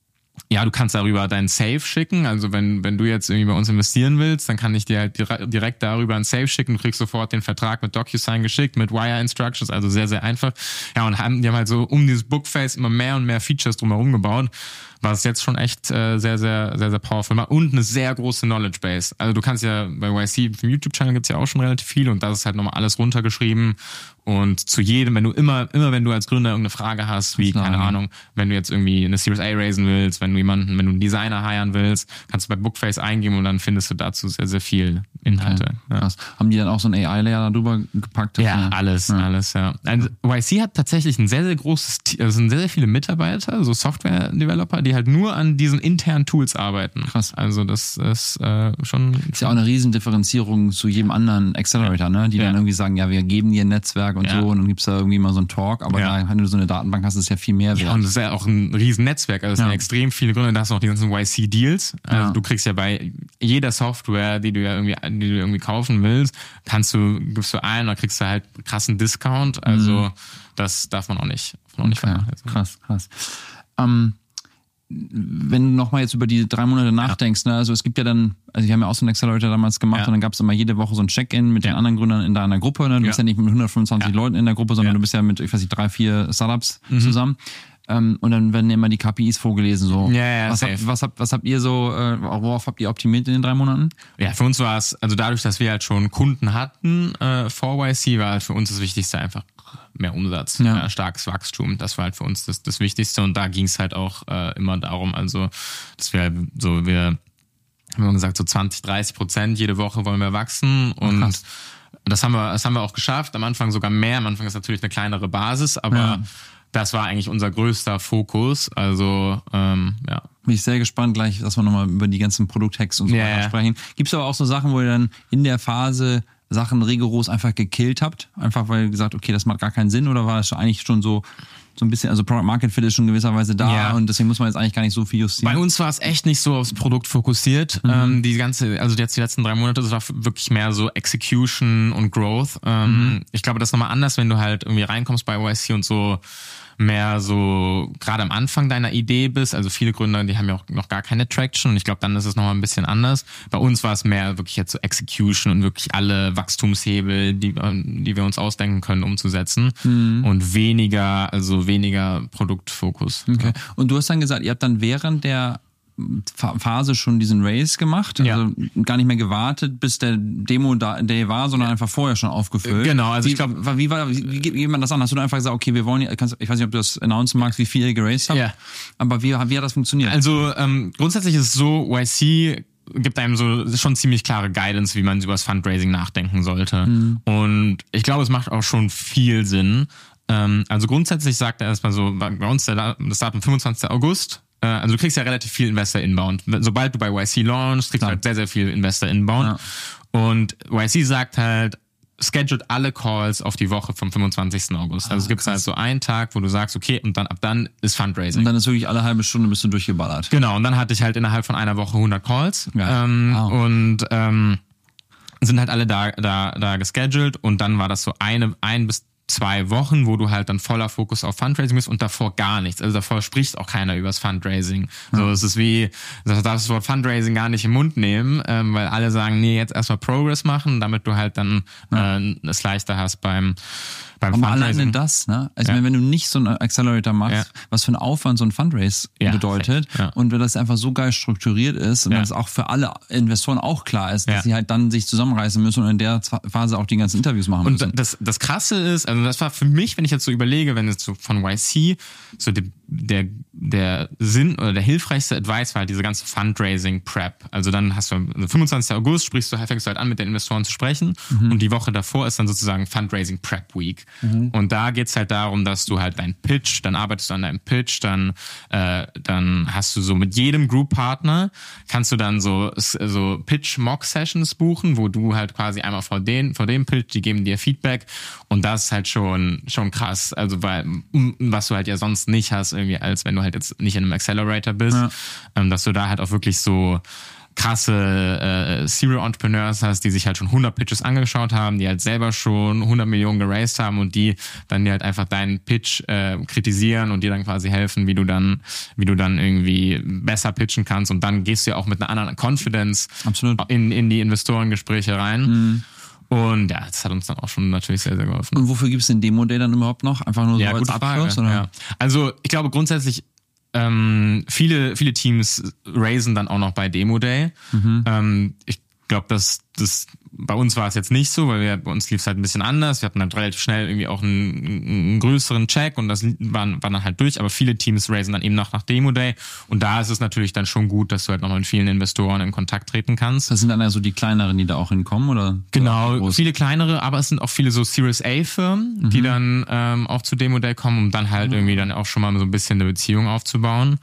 Ja, du kannst darüber deinen Save schicken. Also wenn wenn du jetzt irgendwie bei uns investieren willst, dann kann ich dir halt direkt darüber einen Save schicken. Du kriegst sofort den Vertrag mit DocuSign geschickt, mit Wire Instructions, also sehr, sehr einfach. Ja, und haben, die haben halt so um dieses Bookface immer mehr und mehr Features drumherum gebaut, was jetzt schon echt äh, sehr, sehr, sehr, sehr powerful macht. Und eine sehr große Knowledge Base. Also du kannst ja bei Y C, im YouTube-Channel gibt's ja auch schon relativ viel und das ist halt nochmal alles runtergeschrieben. Und zu jedem, wenn du immer, immer wenn du als Gründer irgendeine Frage hast, wie, keine Ahnung, wenn du jetzt irgendwie eine Series A raisen willst, wenn du jemanden, wenn du einen Designer hiren willst, kannst du bei Bookface eingeben und dann findest du dazu sehr, sehr viel Inhalte. Okay. Ja. Haben die dann auch so einen A I-Layer darüber gepackt? Ja, alles, ja. alles, ja. Also Y C hat tatsächlich ein sehr, sehr großes, also sind sehr, sehr viele Mitarbeiter, so Software-Developer, die halt nur an diesen internen Tools arbeiten. Krass. Also das ist äh, schon... Ist ja auch eine Riesendifferenzierung zu jedem anderen Accelerator, ne? Die ja. dann irgendwie sagen, ja, wir geben dir ein Netzwerk und ja. so und dann gibt's da irgendwie mal so einen Talk, aber ja. da, wenn du so eine Datenbank hast, ist es ja viel mehr wert. Ja, und das ist ja auch ein riesen Netzwerk, also es ja. sind ja extrem viele Gründe, da hast du noch die ganzen Y C-Deals. Also ja. du kriegst ja bei jeder Software, die du ja irgendwie, die du irgendwie kaufen willst, kannst du, gibst du ein, dann kriegst du halt krassen Discount, also mhm. das darf man auch nicht, auch nicht okay. vernachlässigen. Krass, krass. Ähm, wenn du nochmal jetzt über die drei Monate nachdenkst, ja. ne, also es gibt ja dann, also ich habe ja auch so einen Accelerator damals gemacht ja. und dann gab es immer jede Woche so ein Check-in mit ja. den anderen Gründern in deiner Gruppe, ne? Du ja. bist ja nicht mit hundertfünfundzwanzig ja. Leuten in der Gruppe, sondern ja. du bist ja mit, ich weiß nicht, drei, vier Startups mhm. zusammen. Ähm, und dann werden immer die K P Is vorgelesen, so. Ja, ja, was, habt, was, habt, was habt ihr so, äh, worauf habt ihr optimiert in den drei Monaten? Ja, für uns war es, also dadurch, dass wir halt schon Kunden hatten äh, vor Y C, war halt für uns das Wichtigste einfach mehr Umsatz, ja. äh, starkes Wachstum. Das war halt für uns das, das Wichtigste und da ging es halt auch äh, immer darum, also dass wir so, wir haben gesagt, so zwanzig, dreißig Prozent jede Woche wollen wir wachsen und Krass. das haben wir, das haben wir auch geschafft. Am Anfang sogar mehr. Am Anfang ist natürlich eine kleinere Basis, aber ja. das war eigentlich unser größter Fokus. Also, ähm, ja. Bin ich sehr gespannt gleich, dass wir nochmal über die ganzen Produkthacks und so weiter yeah. sprechen. Gibt es aber auch so Sachen, wo ihr dann in der Phase Sachen rigoros einfach gekillt habt? Einfach weil ihr gesagt, okay, das macht gar keinen Sinn, oder war es eigentlich schon so, so ein bisschen, also Product Market Fit ist schon gewisserweise da ja. und deswegen muss man jetzt eigentlich gar nicht so viel justieren? Bei uns war es echt nicht so aufs Produkt fokussiert. Mhm. Ähm, die ganze, also jetzt die letzten drei Monate, das war wirklich mehr so Execution und Growth. Ähm, mhm. Ich glaube, das ist nochmal anders, wenn du halt irgendwie reinkommst bei Y C und so mehr so gerade am Anfang deiner Idee bist. Also viele Gründer, die haben ja auch noch gar keine Traction und ich glaube, dann ist es nochmal ein bisschen anders. Bei uns war es mehr wirklich jetzt so Execution und wirklich alle Wachstumshebel, die, die wir uns ausdenken können, umzusetzen mhm. und weniger, also weniger Produktfokus. Okay. Ja. Und du hast dann gesagt, ihr habt dann während der Phase schon diesen Raise gemacht, also ja. gar nicht mehr gewartet, bis der Demo-Day war, sondern einfach vorher schon aufgefüllt. Genau, also wie, ich glaube, wie war, wie, wie geht man das an? Hast du dann einfach gesagt, okay, wir wollen, kannst, ich weiß nicht, ob du das announcen magst, wie viel ihr geraced habt, ja. aber wie, wie hat das funktioniert? Also ähm, grundsätzlich ist es so, Y C gibt einem so schon ziemlich klare Guidance, wie man über das Fundraising nachdenken sollte. Mhm. Und ich glaube, es macht auch schon viel Sinn. Ähm, also grundsätzlich sagt er erstmal so, bei uns der, das Datum fünfundzwanzigster August. Also du kriegst ja relativ viel Investor Inbound. Sobald du bei Y C launchst, kriegst du halt sehr, sehr viel Investor Inbound. Ja. Und Y C sagt halt, scheduled alle Calls auf die Woche vom fünfundzwanzigsten August. Also ah, es gibt halt so einen Tag, wo du sagst, okay, und dann ab dann ist Fundraising. Und dann ist wirklich alle halbe Stunde bist du durchgeballert. Genau, und dann hatte ich halt innerhalb von einer Woche hundert Calls. Ja. Ähm, wow. Und ähm, sind halt alle da, da, da gescheduled und dann war das so eine, ein bis zwei Wochen, wo du halt dann voller Fokus auf Fundraising bist und davor gar nichts. Also davor spricht auch keiner übers Fundraising. Ja. So, es ist wie, du darfst das Wort Fundraising gar nicht im Mund nehmen, ähm, weil alle sagen, nee, jetzt erstmal Progress machen, damit du halt dann ja. äh, es leichter hast beim Beim Aber alleine das, ne? Also ja. wenn du nicht so einen Accelerator machst, ja. was für ein Aufwand so ein Fundraise ja, bedeutet ja. und wenn das einfach so geil strukturiert ist und ja. das auch für alle Investoren auch klar ist, dass ja. sie halt dann sich zusammenreißen müssen und in der Phase auch die ganzen Interviews machen und müssen. Und das, das Krasse ist, also das war für mich, wenn ich jetzt so überlege, wenn jetzt so von Y C so die, der, der Sinn oder der hilfreichste Advice war halt diese ganze Fundraising-Prep. Also dann hast du, also fünfundzwanzigsten August sprichst du, fängst du halt an, mit den Investoren zu sprechen mhm. und die Woche davor ist dann sozusagen Fundraising-Prep-Week. Mhm. Und da geht's halt darum, dass du halt dein Pitch, dann arbeitest du an deinem Pitch, dann äh, dann hast du so mit jedem Group-Partner, kannst du dann so so Pitch-Mock-Sessions buchen, wo du halt quasi einmal vor, den, vor dem Pitch, die geben dir Feedback und das ist halt schon schon krass, also weil was du halt ja sonst nicht hast, irgendwie als wenn du halt jetzt nicht in einem Accelerator bist, ja. ähm, dass du da halt auch wirklich so krasse äh, Serial Entrepreneurs hast, die sich halt schon hundert Pitches angeschaut haben, die halt selber schon hundert Millionen geraced haben und die dann dir halt einfach deinen Pitch äh, kritisieren und dir dann quasi helfen, wie du dann wie du dann irgendwie besser pitchen kannst und dann gehst du ja auch mit einer anderen Confidence Absolut. in in die Investorengespräche rein. Mhm. Und ja, das hat uns dann auch schon natürlich sehr, sehr geholfen. Und wofür gibt es den Demo-Day dann überhaupt noch? Einfach nur so ja, als Abschluss? Frage, oder? Ja. Also ich glaube grundsätzlich Ähm, viele, viele Teams raisen dann auch noch bei Demo Day. Mhm. Ähm, ich glaube, dass das bei uns war es jetzt nicht so, weil wir, bei uns lief es halt ein bisschen anders. Wir hatten dann relativ schnell irgendwie auch einen, einen größeren Check und das war, war dann halt durch. Aber viele Teams raisen dann eben noch nach Demo Day und da ist es natürlich dann schon gut, dass du halt noch mit vielen Investoren in Kontakt treten kannst. Das sind dann also die kleineren, die da auch hinkommen, oder? Genau, oder viele kleinere, aber es sind auch viele so Series A Firmen, mhm. die dann ähm, auch zu Demo Day kommen, um dann halt mhm. irgendwie dann auch schon mal so ein bisschen eine Beziehung aufzubauen.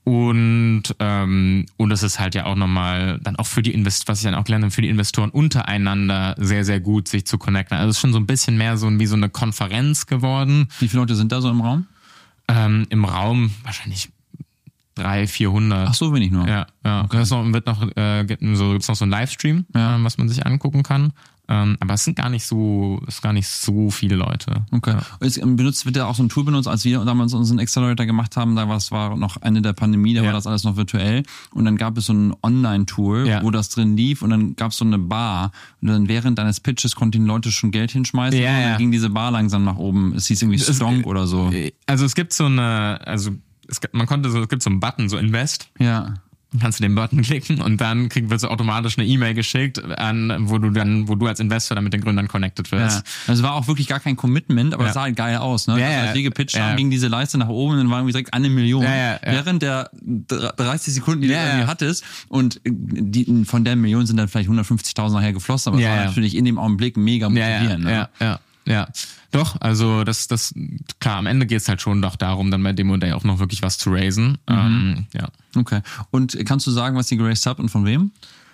Und ähm, und das ist halt ja auch nochmal dann auch für die Invest, was ich dann auch gelernt habe, für die Investoren untereinander sehr, sehr gut, sich zu connecten. Also es ist schon so ein bisschen mehr so wie so eine Konferenz geworden. Wie viele Leute sind da so im Raum? Ähm, Im Raum wahrscheinlich dreihundert, vierhundert. Ach so, wenig nur. Ja, ja. Okay. Das noch, wird noch, äh, gibt so, gibt's noch so einen Livestream, ja. äh, was man sich angucken kann. Ähm, aber es sind gar nicht so, es sind gar nicht so viele Leute. Okay. Ja. Es benutzt, wird ja auch so ein Tool benutzt, als wir damals unseren Accelerator gemacht haben, da war es war noch Ende der Pandemie, da ja. war das alles noch virtuell. Und dann gab es so ein Online-Tool, ja. wo das drin lief und dann gab es so eine Bar. Und dann während deines Pitches konnten die Leute schon Geld hinschmeißen ja, und dann ja. ging diese Bar langsam nach oben. Es hieß irgendwie Stonk oder so. Also es gibt so eine, also es gibt, man konnte so, es gibt so einen Button, so Invest. Ja. Kannst du den Button klicken und dann krieg, wird so automatisch eine E-Mail geschickt, an, wo du dann, wo du als Investor dann mit den Gründern connected wirst. Ja. Also war auch wirklich gar kein Commitment, aber es ja. sah halt geil aus, ne? Ja, also, als wir gepitcht ja. haben, ging diese Leiste nach oben und dann war irgendwie direkt eine Million. Ja, ja, ja. Während der dreißig Sekunden, die ja, du irgendwie ja. hattest und die, von der Million sind dann vielleicht hundertfünfzigtausend nachher geflossen, aber es ja, war ja. natürlich in dem Augenblick mega motivierend. Ja, ja, ne? ja, ja. Ja, doch, also das, das, klar, am Ende geht's halt schon doch darum, dann bei Demo Day auch noch wirklich was zu raisen. Mhm. Ähm, ja. Okay. Und kannst du sagen, was ihr geraced habt und von wem?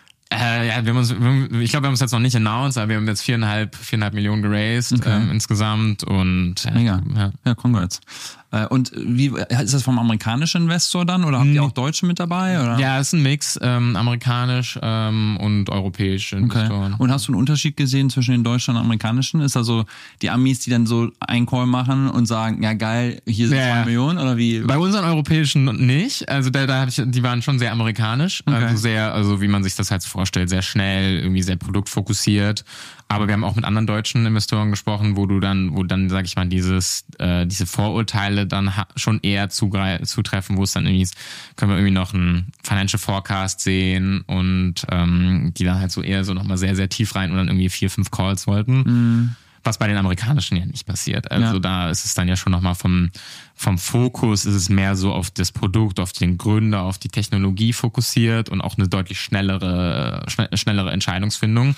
Äh, ja, wir haben uns, ich glaube, wir haben uns jetzt noch nicht announced, aber wir haben jetzt viereinhalb, viereinhalb Millionen geraced okay. ähm, insgesamt und ja, Mega. Ja, ja congrats. Äh, und wie ist das vom amerikanischen Investor dann oder habt ihr auch Deutsche mit dabei? Oder? Ja, es ist ein Mix, ähm, amerikanisch ähm, und europäische Investoren. Okay. Und hast du einen Unterschied gesehen zwischen den deutschen und amerikanischen? Ist also die Amis, die dann so einen Call machen und sagen, ja geil, hier sind ja, zwei Millionen oder wie? Bei unseren europäischen nicht. Also da, da hab ich, die waren schon sehr amerikanisch, okay. also sehr, also wie man sich das halt so vorstellt, sehr schnell, irgendwie sehr produktfokussiert. Aber wir haben auch mit anderen deutschen Investoren gesprochen, wo du dann, wo dann, sag ich mal, dieses, äh, diese Vorurteile dann ha- schon eher zugre- zutreffen, wo es dann irgendwie ist, können wir irgendwie noch einen Financial Forecast sehen und ähm, die dann halt so eher so nochmal sehr, sehr tief rein und dann irgendwie vier, fünf Calls wollten. Mhm. Was bei den amerikanischen ja nicht passiert. Also ja. da ist es dann ja schon nochmal vom, vom Fokus ist es mehr so auf das Produkt, auf den Gründer, auf die Technologie fokussiert und auch eine deutlich schnellere, schnellere Entscheidungsfindung.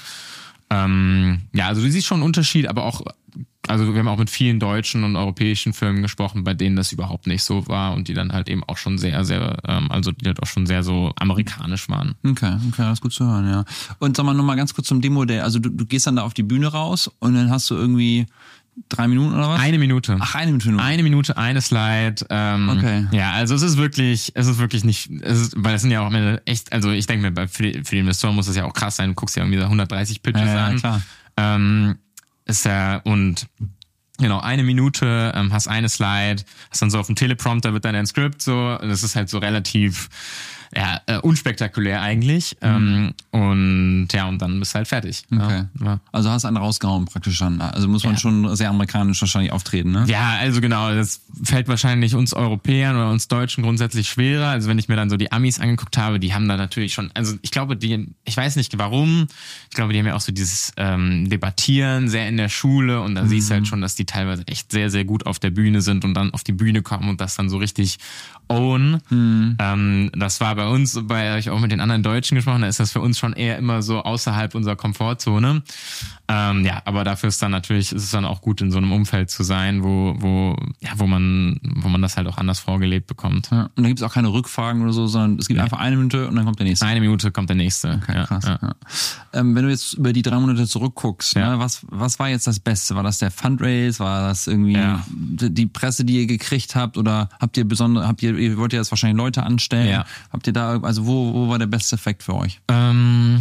Ähm, ja, also du siehst schon einen Unterschied, aber auch, also wir haben auch mit vielen deutschen und europäischen Firmen gesprochen, bei denen das überhaupt nicht so war und die dann halt eben auch schon sehr, sehr, ähm, also die halt auch schon sehr so amerikanisch waren. Okay, okay, das ist gut zu hören, ja. Und sag mal nochmal ganz kurz zum Demo-Day, also du, du gehst dann da auf die Bühne raus und dann hast du irgendwie drei Minuten oder was? Eine Minute. Ach, eine Minute. Eine Minute, eine Slide. Ähm, okay. Ja, also es ist wirklich, es ist wirklich nicht, es ist, weil es sind ja auch am Ende echt, also ich denke mir, für die, für die Investoren muss das ja auch krass sein. Du guckst ja irgendwie hundertdreißig Pitches ja, ja, an. Klar. Ähm, ist ja, und Genau, eine Minute, ähm, hast eine Slide, hast dann so auf dem Teleprompter wird dann ein Skript so, das ist halt so relativ ja, äh, unspektakulär eigentlich. Mhm. Ähm, und ja, und dann bist du halt fertig. Okay. Ja. Also hast einen rausgehauen praktisch dann. Also muss man ja. schon sehr amerikanisch wahrscheinlich auftreten, ne? Ja, also genau, das fällt wahrscheinlich uns Europäern oder uns Deutschen grundsätzlich schwerer. Also wenn ich mir dann so die Amis angeguckt habe, die haben da natürlich schon, also ich glaube, die, ich weiß nicht warum, ich glaube, die haben ja auch so dieses ähm, Debattieren sehr in der Schule und da mhm. siehst du halt schon, dass die teilweise echt sehr, sehr gut auf der Bühne sind und dann auf die Bühne kommen und das dann so richtig own. Mhm. Ähm, das war bei uns, bei ich auch mit den anderen Deutschen gesprochen, da ist das für uns schon eher immer so außerhalb unserer Komfortzone. Ähm, ja, aber dafür ist dann natürlich, ist es dann auch gut, in so einem Umfeld zu sein, wo, wo, ja, wo man, wo man das halt auch anders vorgelebt bekommt. Ja, und da gibt es auch keine Rückfragen oder so, sondern es gibt nee. einfach eine Minute und dann kommt der nächste. Eine Minute kommt der nächste. Okay, ja, krass. Ja. Ja. Ähm, wenn du jetzt über die drei Monate zurückguckst, ja. ne, was, was war jetzt das Beste? War das der Fundraise? War das irgendwie ja. die Presse, die ihr gekriegt habt? Oder habt ihr besondere, habt ihr, ihr wollt ja jetzt wahrscheinlich Leute anstellen? Ja. Habt ihr da, also wo, wo war der beste Effekt für euch? Ähm,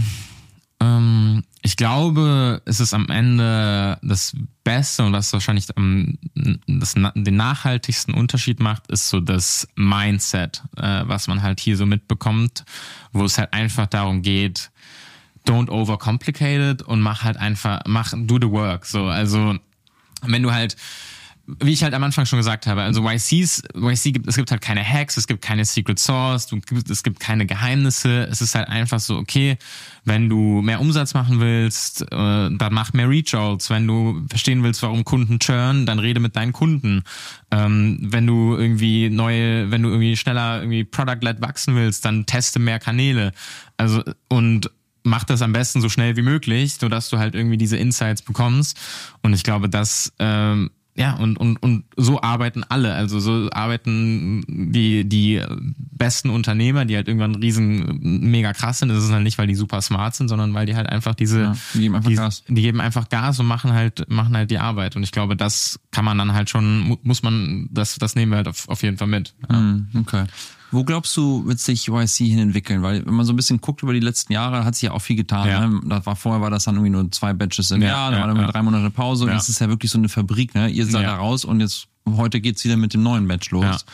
ähm, ich glaube, es ist am Ende das Beste und das wahrscheinlich am, das, den nachhaltigsten Unterschied macht, ist so das Mindset, äh, was man halt hier so mitbekommt, wo es halt einfach darum geht, don't overcomplicate it und mach halt einfach, mach, do the work. So, also, wenn du halt, wie ich halt am Anfang schon gesagt habe, also Y Cs, Y C gibt, es gibt halt keine Hacks, es gibt keine Secret Sauce, du, es gibt keine Geheimnisse, es ist halt einfach so, okay, wenn du mehr Umsatz machen willst, äh, dann mach mehr Reach-Outs, wenn du verstehen willst, warum Kunden churn, dann rede mit deinen Kunden, ähm, wenn du irgendwie neue, wenn du irgendwie schneller irgendwie Product-led wachsen willst, dann teste mehr Kanäle, also, und mach das am besten so schnell wie möglich, sodass du halt irgendwie diese Insights bekommst, und ich glaube, dass, ähm, ja, und, und, und so arbeiten alle. Also so arbeiten die, die besten Unternehmer, die halt irgendwann riesen, mega krass sind. Das ist halt nicht, weil die super smart sind, sondern weil die halt einfach diese, ja, die geben einfach die, Gas. Die geben einfach Gas und machen halt, machen halt die Arbeit. Und ich glaube, das kann man dann halt schon, muss man, das, das nehmen wir halt auf, auf jeden Fall mit. Ja. Okay. Wo glaubst du, wird sich Y C hin entwickeln? Weil wenn man so ein bisschen guckt über die letzten Jahre, hat sich ja auch viel getan. Ja. Ne? Das war, vorher war das dann irgendwie nur zwei Batches im Ja, Jahr, dann ja, war dann ja. drei Monate Pause und Ja. das ist ja wirklich so eine Fabrik. Ne? Ihr seid Ja. da raus und jetzt heute geht's wieder mit dem neuen Batch los. Ja.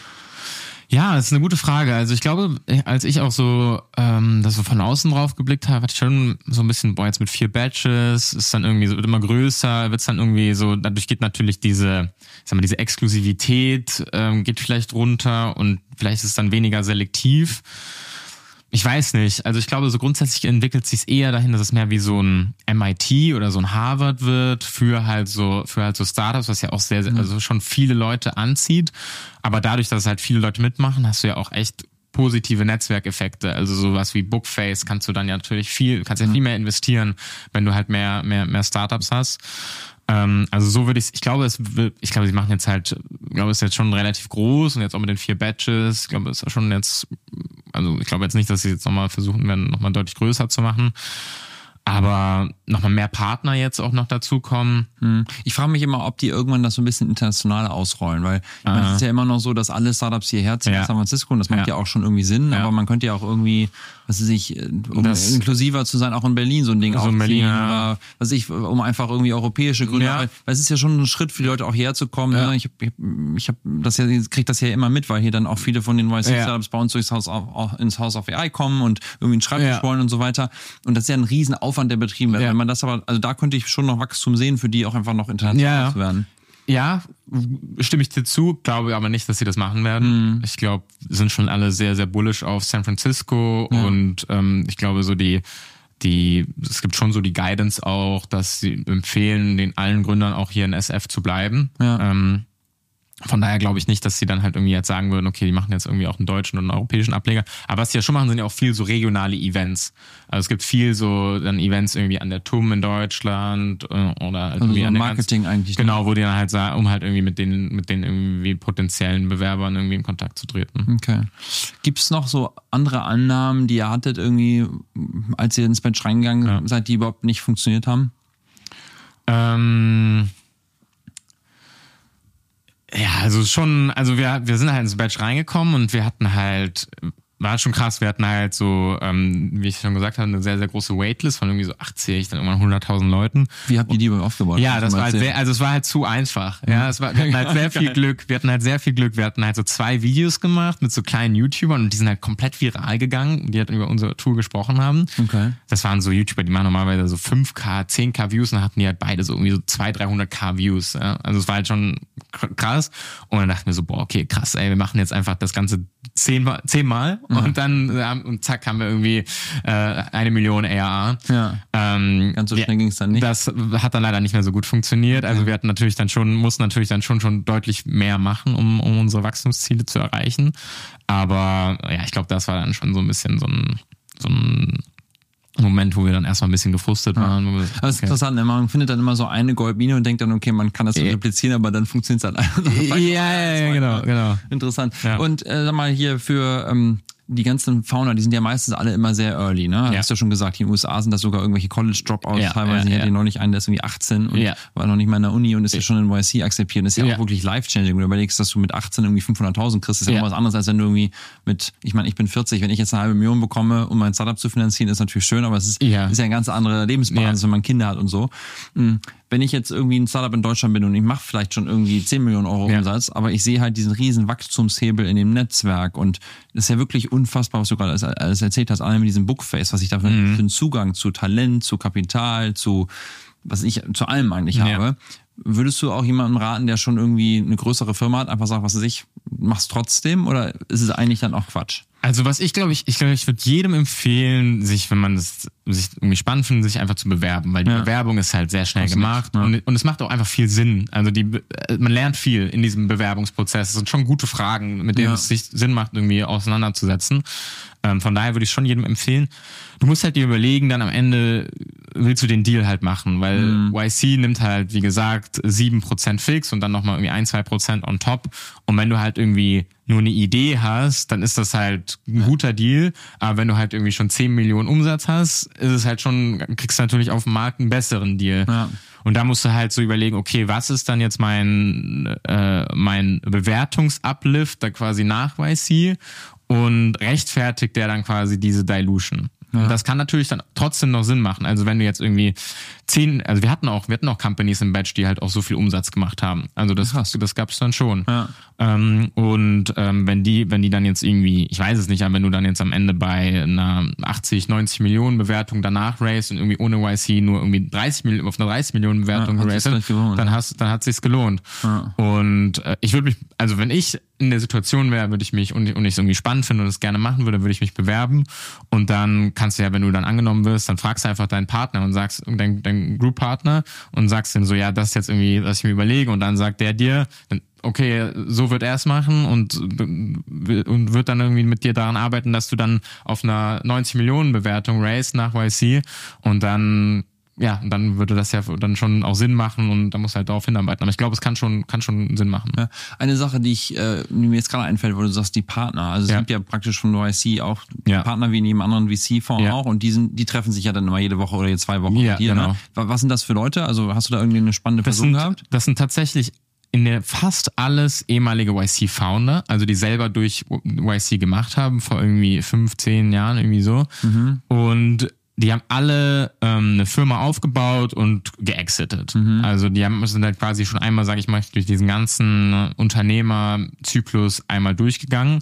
Ja, das ist eine gute Frage. Also ich glaube, als ich auch so ähm, das so von außen drauf geblickt habe, hatte ich schon so ein bisschen, boah, jetzt mit vier Batches, ist dann irgendwie so, wird immer größer, wird's dann irgendwie so, dadurch geht natürlich diese, ich sag mal, diese Exklusivität ähm, geht vielleicht runter und vielleicht ist es dann weniger selektiv. Ich weiß nicht. Also ich glaube, so grundsätzlich entwickelt sich es eher dahin, dass es mehr wie so ein M I T oder so ein Harvard wird für halt so für halt so Startups, was ja auch sehr, sehr also schon viele Leute anzieht. Aber dadurch, dass es halt viele Leute mitmachen, hast du ja auch echt positive Netzwerkeffekte. Also sowas wie Bookface kannst du dann ja natürlich viel, kannst ja viel mehr investieren, wenn du halt mehr mehr mehr Startups hast. Ähm, also so würde ich, ich glaube, es wird, ich glaube, sie machen jetzt halt, ich glaube, es ist jetzt schon relativ groß und jetzt auch mit den vier Batches. Ich glaube, es ist schon jetzt, also ich glaube jetzt nicht, dass sie jetzt nochmal versuchen werden, nochmal deutlich größer zu machen. Aber nochmal mehr Partner jetzt auch noch dazukommen. Ich frage mich immer, ob die irgendwann das so ein bisschen international ausrollen, weil ich meine, es ist ja immer noch so, dass alle Startups hierher ziehen Ja. nach San Francisco und das macht ja, Ja. auch schon irgendwie Sinn, Ja. aber man könnte ja auch irgendwie, was weiß ich, um Das- inklusiver zu sein, auch in Berlin so ein Ding So in aufziehen Berlin, ja. oder was weiß ich, um einfach irgendwie europäische Gründe, Ja. weil weil es ist ja schon ein Schritt für die Leute auch hierher zu kommen. Ja. Ne? Ich, ich, ich hab das ja, ich krieg das ja immer mit, weil hier dann auch viele von den Y Ja. C-Startups bei uns durchs Haus auf, auch ins House of A I kommen und irgendwie einen Schreibtisch Ja. wollen und so weiter. Und das ist ja ein riesen Aufwand, der betrieben wird. Ja. Wenn man das aber, also da könnte ich schon noch Wachstum sehen, für die auch einfach noch international Ja, ja. zu werden. Ja, stimme ich dir zu, glaube aber nicht, dass sie das machen werden. Mhm. Ich glaube, sind schon alle sehr, sehr bullish auf San Francisco Ja. und ähm, ich glaube so die, die, es gibt schon so die Guidance auch, dass sie empfehlen, den allen Gründern auch hier in S F zu bleiben. Ja. Ähm, Von daher glaube ich nicht, dass sie dann halt irgendwie jetzt sagen würden, okay, die machen jetzt irgendwie auch einen deutschen und einen europäischen Ableger. Aber was sie ja schon machen, sind ja auch viel so regionale Events. Also es gibt viel so dann Events irgendwie an der T U M in Deutschland äh, oder halt Also irgendwie so an der Marketing ganz, eigentlich. ne? Genau, wo die dann halt sagen, um halt irgendwie mit den, mit den irgendwie potenziellen Bewerbern irgendwie in Kontakt zu treten. Okay. Gibt's noch so andere Annahmen, die ihr hattet irgendwie, als ihr ins Batch reingegangen Ja. seid, die überhaupt nicht funktioniert haben? Ähm, ja, also schon, also wir, wir sind halt ins Batch reingekommen und wir hatten halt war schon krass. Wir hatten halt so, ähm, wie ich schon gesagt habe, eine sehr, sehr große Waitlist von irgendwie so achtzig, dann irgendwann hunderttausend Leuten. Wie habt ihr die aufgebaut? Ja, das war halt sehr, also es war halt zu einfach. Ja, es war, wir hatten halt sehr viel Glück. Wir hatten halt sehr viel Glück. Wir hatten halt so zwei Videos gemacht mit so kleinen YouTubern und die sind halt komplett viral gegangen, die halt über unser Tool gesprochen haben. Okay. Das waren so YouTuber, die machen normalerweise so fünf K, zehn K Views und dann hatten die halt beide so irgendwie so zweihundert, dreihundert K Views. Ja? Also es war halt schon krass. Und dann dachten wir so, boah, okay, krass, ey, wir machen jetzt einfach das Ganze zehnmal, zehnmal mhm. und dann und zack haben wir irgendwie äh, eine Million A R A. Ja. Ähm, Ganz so schnell ging es dann nicht. Das hat dann leider nicht mehr so gut funktioniert. Also okay. wir hatten natürlich dann schon, mussten natürlich dann schon schon deutlich mehr machen, um, um unsere Wachstumsziele zu erreichen. Aber ja, ich glaube, das war dann schon so ein bisschen so ein, so ein Moment, wo wir dann erstmal ein bisschen gefrustet ja. waren. Aber es ist okay. interessant, man findet dann immer so eine Goldmine und denkt dann, okay, man kann das so replizieren, aber dann funktioniert es dann einfach. Ja, ja, ja, genau, genau. Interessant. Ja. Und äh, sag mal hier für ähm, die ganzen Founder, die sind ja meistens alle immer sehr early, ne? Ja. Hast du ja schon gesagt, hier in den U S A sind das sogar irgendwelche College-Dropouts ja, teilweise. Ja, ich hatte ja. noch nicht einen, der ist irgendwie achtzehn und ja. war noch nicht mal in der Uni und ist ja, ja schon in Y C akzeptiert. Das ist ja, ja auch wirklich life-changing. Wenn du überlegst, dass du mit achtzehn irgendwie fünfhunderttausend kriegst, ist ja, ja noch was anderes, als wenn du irgendwie mit, ich meine, ich bin vierzig, wenn ich jetzt eine halbe Million bekomme, um mein Startup zu finanzieren, ist natürlich schön, aber es ist ja, ist ja eine ganz andere Lebensbasis, ja. wenn man Kinder hat und so. Mhm. Wenn ich jetzt irgendwie ein Startup in Deutschland bin und ich mache vielleicht schon irgendwie zehn Millionen Euro ja. Umsatz, aber ich sehe halt diesen riesen Wachstumshebel in dem Netzwerk und das ist ja wirklich unfassbar, was du gerade alles, alles erzählt hast, allein mit diesem Bookface, was ich da für, mhm. für einen Zugang zu Talent, zu Kapital, zu was ich zu allem eigentlich ja. habe. Würdest du auch jemandem raten, der schon irgendwie eine größere Firma hat, einfach sagt, was weiß ich, mach's trotzdem oder ist es eigentlich dann auch Quatsch? Also was ich glaube, ich, ich glaube, ich würde jedem empfehlen, sich, wenn man das sich irgendwie spannend findet, sich einfach zu bewerben, weil die ja. Bewerbung ist halt sehr schnell gemacht ja. und, und es macht auch einfach viel Sinn. Also die, man lernt viel in diesem Bewerbungsprozess. Es sind schon gute Fragen, mit denen ja. es sich Sinn macht, irgendwie auseinanderzusetzen. Ähm, von daher würde ich schon jedem empfehlen. Du musst halt dir überlegen, dann am Ende willst du den Deal halt machen, weil mhm. Y C nimmt halt, wie gesagt, sieben Prozent fix und dann nochmal irgendwie ein, zwei Prozent on top. Und wenn du halt irgendwie nur eine Idee hast, dann ist das halt ein guter Deal. Aber wenn du halt irgendwie schon zehn Millionen Umsatz hast, ist es halt schon, kriegst du natürlich auf dem Markt einen besseren Deal. Ja. Und da musst du halt so überlegen, okay, was ist dann jetzt mein, äh, mein Bewertungsuplift da quasi nach Y C und rechtfertigt der dann quasi diese Dilution. Ja. Und das kann natürlich dann trotzdem noch Sinn machen. Also wenn du jetzt irgendwie zehn, also wir hatten auch, wir hatten auch Companies im Batch, die halt auch so viel Umsatz gemacht haben. Also das, Krass. das gab's dann schon. Ja. Ähm, und ähm, wenn die, wenn die dann jetzt irgendwie, ich weiß es nicht, aber wenn du dann jetzt am Ende bei einer achtzig, neunzig Millionen Bewertung danach raised und irgendwie ohne Y C nur irgendwie dreißig Millionen, auf eine dreißig Millionen Bewertung ja, geraced, dann hast, dann hat sich's gelohnt. Ja. Und äh, ich würde mich, also wenn ich in der Situation wäre, würde ich mich und, und ich es irgendwie spannend finde und es gerne machen würde, würde ich mich bewerben und dann kannst du ja, wenn du dann angenommen wirst, dann fragst du einfach deinen Partner und sagst, dein, dein Group-Partner und sagst ihm so, ja, das ist jetzt irgendwie, was ich mir überlege und dann sagt der dir, dann, okay, so wird er es machen und, und wird dann irgendwie mit dir daran arbeiten, dass du dann auf einer neunzig Millionen Bewertung raised nach Y C und dann ja, und dann würde das ja dann schon auch Sinn machen und da muss halt darauf hinarbeiten. Aber ich glaube, es kann schon, kann schon Sinn machen. Ja, eine Sache, die ich, äh, die mir jetzt gerade einfällt, wo du sagst, die Partner. Also es ja. gibt ja praktisch von Y C auch ja. Partner wie in jedem anderen V C-Fonds ja. auch und die sind, die treffen sich ja dann immer jede Woche oder jede zwei Wochen ja, mit dir. Genau. Ne? Was sind das für Leute? Also hast du da irgendwie eine spannende das Person sind, gehabt? Das sind tatsächlich in der fast alles ehemalige Y C-Founder, also die selber durch Y C gemacht haben, vor irgendwie fünfzehn Jahren irgendwie so. Mhm. Und die haben alle ähm, eine Firma aufgebaut und geexitet. Mhm. Also die haben sind halt quasi schon einmal, sage ich mal, durch diesen ganzen Unternehmerzyklus einmal durchgegangen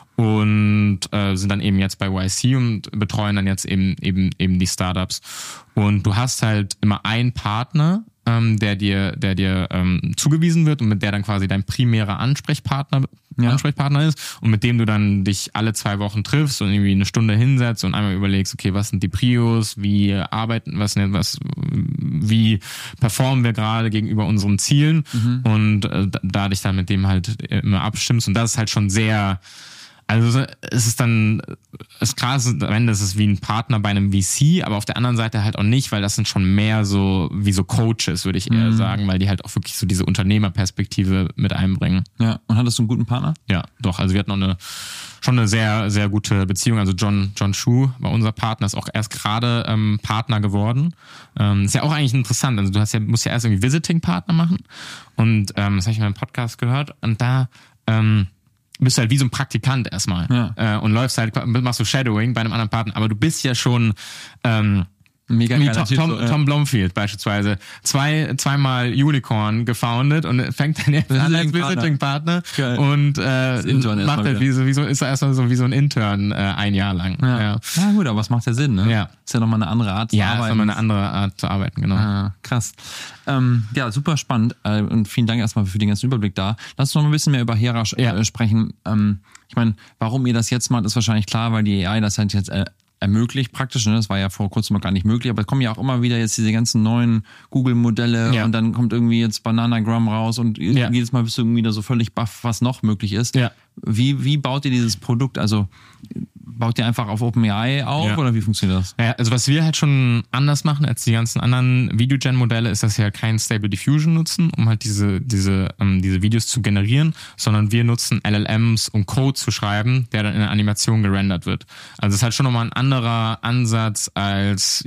und äh, sind dann eben jetzt bei Y C und betreuen dann jetzt eben eben eben die Startups. Und du hast halt immer einen Partner, ähm, der dir der dir ähm, zugewiesen wird und mit der dann quasi dein primärer Ansprechpartner ja. Ansprechpartner ist und mit dem du dann dich alle zwei Wochen triffst und irgendwie eine Stunde hinsetzt und einmal überlegst, okay, was sind die Prios, wie arbeiten, was, was wie performen wir gerade gegenüber unseren Zielen mhm. und äh, da dich dann mit dem halt immer abstimmst und das ist halt schon sehr. Also es ist dann, es ist krass, am Ende ist es wie ein Partner bei einem V C, aber auf der anderen Seite halt auch nicht, weil das sind schon mehr so wie so Coaches, würde ich eher mhm. sagen, weil die halt auch wirklich so diese Unternehmerperspektive mit einbringen. Ja, und hattest du einen guten Partner? Ja, doch, also wir hatten noch eine schon eine sehr, sehr gute Beziehung. Also John John Shu war unser Partner, ist auch erst gerade ähm, Partner geworden. Ähm, ist ja auch eigentlich interessant. Also du hast ja, musst ja erst irgendwie Visiting-Partner machen und ähm, das habe ich in meinem Podcast gehört und da ähm, bist du halt wie so ein Praktikant erstmal Ja. äh, und läufst halt, machst du Shadowing bei einem anderen Partner, aber du bist ja schon ähm, Mega wie geiler Tom, Typ, Tom, so, ja. Tom Blomfield beispielsweise. Zwei, zweimal Unicorn gefoundet und fängt dann jetzt an als Visiting-Partner Geil. und äh, Intern erst macht mal halt wieder. wie so, wie so, ist er erstmal so wie so ein Intern äh, ein Jahr lang. Ja. ja. ja gut, aber es macht ja Sinn, ne? Ja. Ist ja nochmal eine andere Art zu Ja, ist arbeiten. nochmal eine andere Art zu arbeiten, genau. Ah, krass. Ähm, ja, super spannend äh, und vielen Dank erstmal für den ganzen Überblick da. Lass uns noch ein bisschen mehr über Hera Ja. äh, sprechen. Ähm, ich meine, warum ihr das jetzt macht, ist wahrscheinlich klar, weil die A I das halt jetzt äh, ermöglicht praktisch. Ne? Das war ja vor kurzem noch gar nicht möglich, aber es kommen ja auch immer wieder jetzt diese ganzen neuen Google-Modelle Ja. und dann kommt irgendwie jetzt Bananagram raus und Ja. jedes Mal bist du irgendwie da so völlig baff, was noch möglich ist. Ja. Wie, wie baut ihr dieses Produkt? Also baut ihr einfach auf OpenAI auf Ja. oder wie funktioniert das? Ja, also was wir halt schon anders machen als die ganzen anderen Videogen-Modelle, ist, dass wir halt kein Stable Diffusion nutzen, um halt diese diese ähm, diese Videos zu generieren, sondern wir nutzen L L Ms, um Code zu schreiben, der dann in der Animation gerendert wird. Also es ist halt schon nochmal ein anderer Ansatz als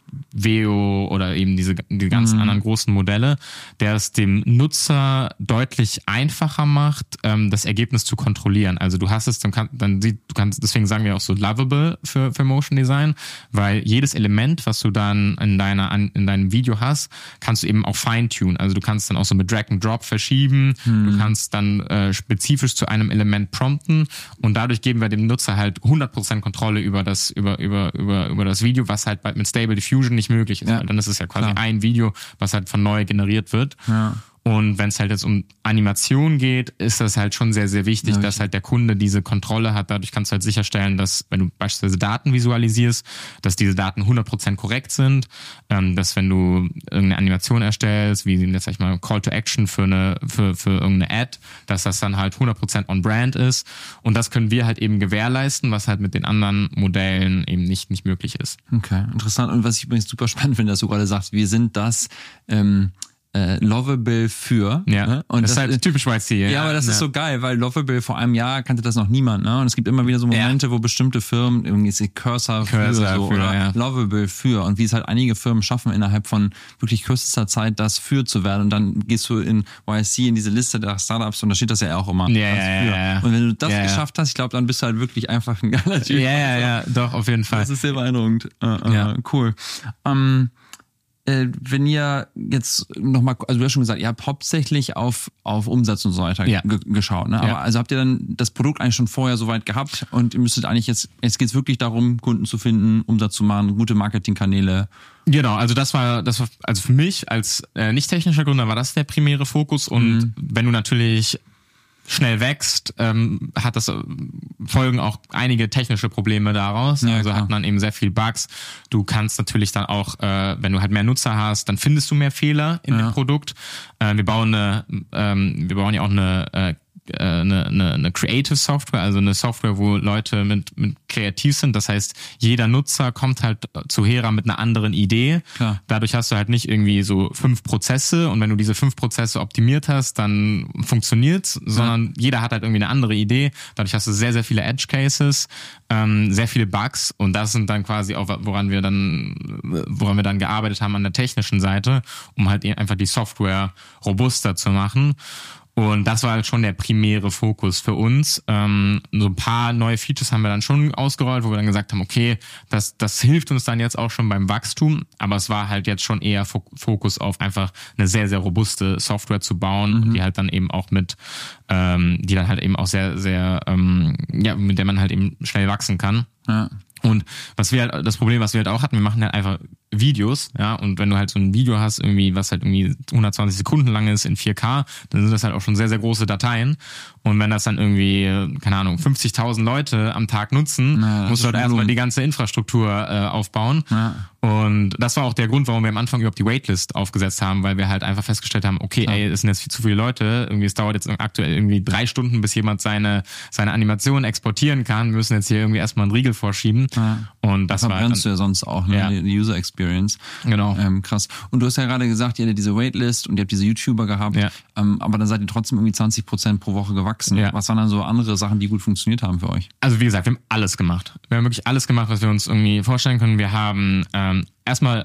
Veo oder eben diese die ganzen Mhm. anderen großen Modelle, der es dem Nutzer deutlich einfacher macht, ähm, das Ergebnis zu kontrollieren. Also du hast es, dann kann, dann sieht, du kannst, deswegen sagen wir auch so lovable für für Motion Design, weil jedes Element, was du dann in deiner in deinem Video hast, kannst du eben auch fine-tune. Also du kannst dann auch so mit Drag and Drop verschieben. Mhm. Du kannst dann äh, spezifisch zu einem Element prompten und dadurch geben wir dem Nutzer halt hundert Prozent Kontrolle über das über über über über das Video, was halt bei, mit Stable Diffusion nicht möglich ist. Ja. Weil dann ist es ja quasi Klar. ein Video, was halt von neu generiert wird. Ja. Und wenn es halt jetzt um Animation geht, ist das halt schon sehr, sehr wichtig, Ja, dass richtig. halt der Kunde diese Kontrolle hat. Dadurch kannst du halt sicherstellen, dass, wenn du beispielsweise Daten visualisierst, dass diese Daten hundert Prozent korrekt sind, ähm, dass wenn du irgendeine Animation erstellst, wie jetzt sag ich mal Call to Action für eine für für irgendeine Ad, dass das dann halt hundert Prozent on brand ist. Und das können wir halt eben gewährleisten, was halt mit den anderen Modellen eben nicht nicht möglich ist. Okay, interessant. Und was ich übrigens super spannend finde, dass du gerade sagst, wir sind das ähm, äh, Lovable für. Ja, ne? Und das, ist halt typisch Y C. ja, aber das ist so geil, weil Lovable vor einem Jahr kannte das noch niemand. Ne? Und es gibt immer wieder so Momente, Ja. wo bestimmte Firmen, irgendwie ist die Cursor, Cursor für, so, für, oder ja. Lovable für. Und wie es halt einige Firmen schaffen, innerhalb von wirklich kürzester Zeit das für zu werden. Und dann gehst du in Y C in diese Liste der Startups und da steht das ja auch immer. Ja, als ja, für. ja, ja. Und wenn du das Ja, ja. geschafft hast, ich glaube, dann bist du halt wirklich einfach ein geiler Typ. Ja, ja, ja, doch, auf jeden Fall. Das ist sehr beeindruckend. Äh, äh, Ja. Cool. Ähm, äh, wenn ihr jetzt nochmal, also du hast schon gesagt, ihr habt hauptsächlich auf, auf Umsatz und so weiter Ja. ge- geschaut, ne? Aber Ja. also habt ihr dann das Produkt eigentlich schon vorher soweit gehabt und ihr müsstet eigentlich jetzt, jetzt geht's wirklich darum, Kunden zu finden, Umsatz zu machen, gute Marketingkanäle. Genau, also das war, das war, also für mich als äh, nicht technischer Gründer war das der primäre Fokus und Mhm. wenn du natürlich schnell wächst, ähm, hat das äh, folgen auch einige technische Probleme daraus. Ja, also klar. hatten dann eben sehr viel Bugs. Du kannst natürlich dann auch, äh, wenn du halt mehr Nutzer hast, dann findest du mehr Fehler in Ja. dem Produkt. Äh, wir bauen eine, ähm, wir bauen ja auch eine äh, eine, eine, eine Creative Software, also eine Software, wo Leute mit, mit kreativ sind. Das heißt, jeder Nutzer kommt halt zu Hera mit einer anderen Idee. Klar. Dadurch hast du halt nicht irgendwie so fünf Prozesse und wenn du diese fünf Prozesse optimiert hast, dann funktioniert's, sondern jeder hat halt irgendwie eine andere Idee. Dadurch hast du sehr, sehr viele Edge Cases, ähm, sehr viele Bugs und das sind dann quasi auch, woran wir dann, woran wir dann gearbeitet haben an der technischen Seite, um halt einfach die Software robuster zu machen. Und das war halt schon der primäre Fokus für uns. Ähm, so ein paar neue Features haben wir dann schon ausgerollt, wo wir dann gesagt haben, okay, das, das hilft uns dann jetzt auch schon beim Wachstum. Aber es war halt jetzt schon eher Fokus auf einfach eine sehr, sehr robuste Software zu bauen, mhm. die halt dann eben auch mit, ähm, die dann halt eben auch sehr, sehr, ähm, ja, mit der man halt eben schnell wachsen kann. Ja. Und was wir halt, das Problem, was wir halt auch hatten, wir machen halt einfach Videos, ja, und wenn du halt so ein Video hast, irgendwie, was halt irgendwie hundertzwanzig Sekunden lang ist in vier K, dann sind das halt auch schon sehr, sehr große Dateien. Und wenn das dann irgendwie, keine Ahnung, fünfzigtausend Leute am Tag nutzen, Na, musst du halt erstmal lohnt. die ganze Infrastruktur äh, aufbauen. Ja. Und das war auch der Grund, warum wir am Anfang überhaupt die Waitlist aufgesetzt haben, weil wir halt einfach festgestellt haben, okay, Klar. ey, es sind jetzt viel zu viele Leute, irgendwie es dauert jetzt aktuell irgendwie drei Stunden, bis jemand seine seine Animation exportieren kann. Wir müssen jetzt hier irgendwie erstmal einen Riegel vorschieben. Ja. Und das war Verbrennst du dann, ja sonst auch, ne? Ja. Die, die User Experience. genau. Ähm, krass. Und du hast ja gerade gesagt, ihr hattet diese Waitlist und ihr habt diese YouTuber gehabt, Ja. ähm, aber dann seid ihr trotzdem irgendwie zwanzig Prozent pro Woche gewachsen. Ja. Was waren dann so andere Sachen, die gut funktioniert haben für euch? Also wie gesagt, wir haben alles gemacht. Wir haben wirklich alles gemacht, was wir uns irgendwie vorstellen können. Wir haben ähm, erstmal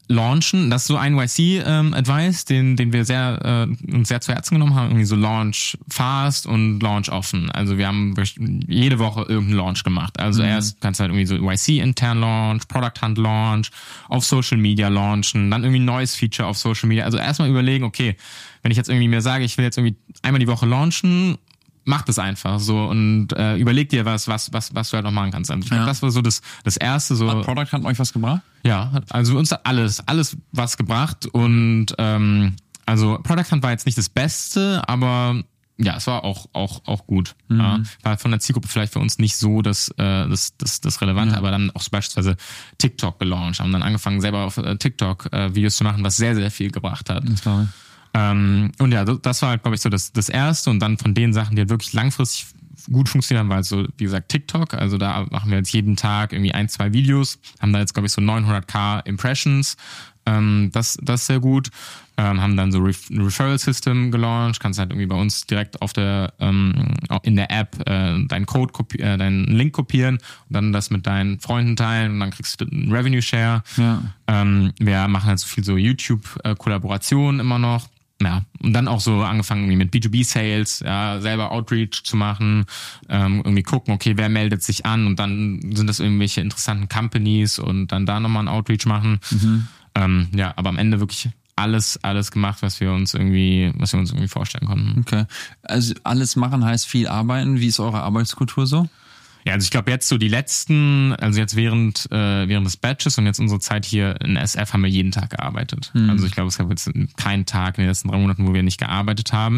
launchen, das ist so ein Y C-Advice, den, den wir sehr, äh, uns sehr zu Herzen genommen haben, irgendwie so Launch fast und Launch offen. Also wir haben jede Woche irgendeinen Launch gemacht. Also mhm. erst kannst du halt irgendwie so Y C-intern Launch, Product Hunt Launch, auf Social Media launchen, dann irgendwie ein neues Feature auf Social Media. Also erstmal überlegen, okay, wenn ich jetzt irgendwie mir sage, ich will jetzt irgendwie einmal die Woche launchen, mach das einfach so und äh, überleg dir was, was, was, was du halt noch machen kannst. Also ich glaube, ja. das war so das, das erste. So. Hat Product Hunt euch was gebracht? Ja, also uns hat alles, alles was gebracht und ähm, also Product Hunt war jetzt nicht das Beste, aber ja, es war auch auch auch gut. Mhm. Ja, war von der Zielgruppe vielleicht für uns nicht so das äh, das das das Relevante, ja. aber dann auch so beispielsweise TikTok gelauncht, haben dann angefangen selber auf äh, TikTok äh, Videos zu machen, was sehr sehr viel gebracht hat. Das glaube ich. Ähm, und ja, das war, glaube ich, so das, das Erste. Und dann von den Sachen, die halt wirklich langfristig gut funktionieren, war halt so, wie gesagt, TikTok. Also da machen wir jetzt jeden Tag irgendwie ein, zwei Videos, haben da jetzt, glaube ich, so neunhunderttausend Impressions. Ähm, das, das ist sehr gut. Ähm, haben dann so Ref- ein Referral-System gelauncht. Kannst halt irgendwie bei uns direkt auf der, ähm, in der App äh, deinen Code, kopi- äh, deinen Link kopieren und dann das mit deinen Freunden teilen und dann kriegst du einen Revenue-Share. Ja. Ähm, wir machen halt so viel so YouTube-Kollaborationen immer noch. Ja, und dann auch so angefangen irgendwie mit B zwei B-Sales, ja, selber Outreach zu machen, ähm, irgendwie gucken, okay, wer meldet sich an und dann sind das irgendwelche interessanten Companies und dann da nochmal ein Outreach machen. Mhm. Ähm, ja, aber am Ende wirklich alles, alles gemacht, was wir uns irgendwie, was wir uns irgendwie vorstellen konnten. Okay. Also alles machen heißt viel arbeiten. Wie ist eure Arbeitskultur so? Ja, also ich glaube jetzt so die letzten, also jetzt während äh, während des Batches und jetzt unsere Zeit hier in S F haben wir jeden Tag gearbeitet. Mhm. Also ich glaube, es gab jetzt keinen Tag in den letzten drei Monaten, wo wir nicht gearbeitet haben.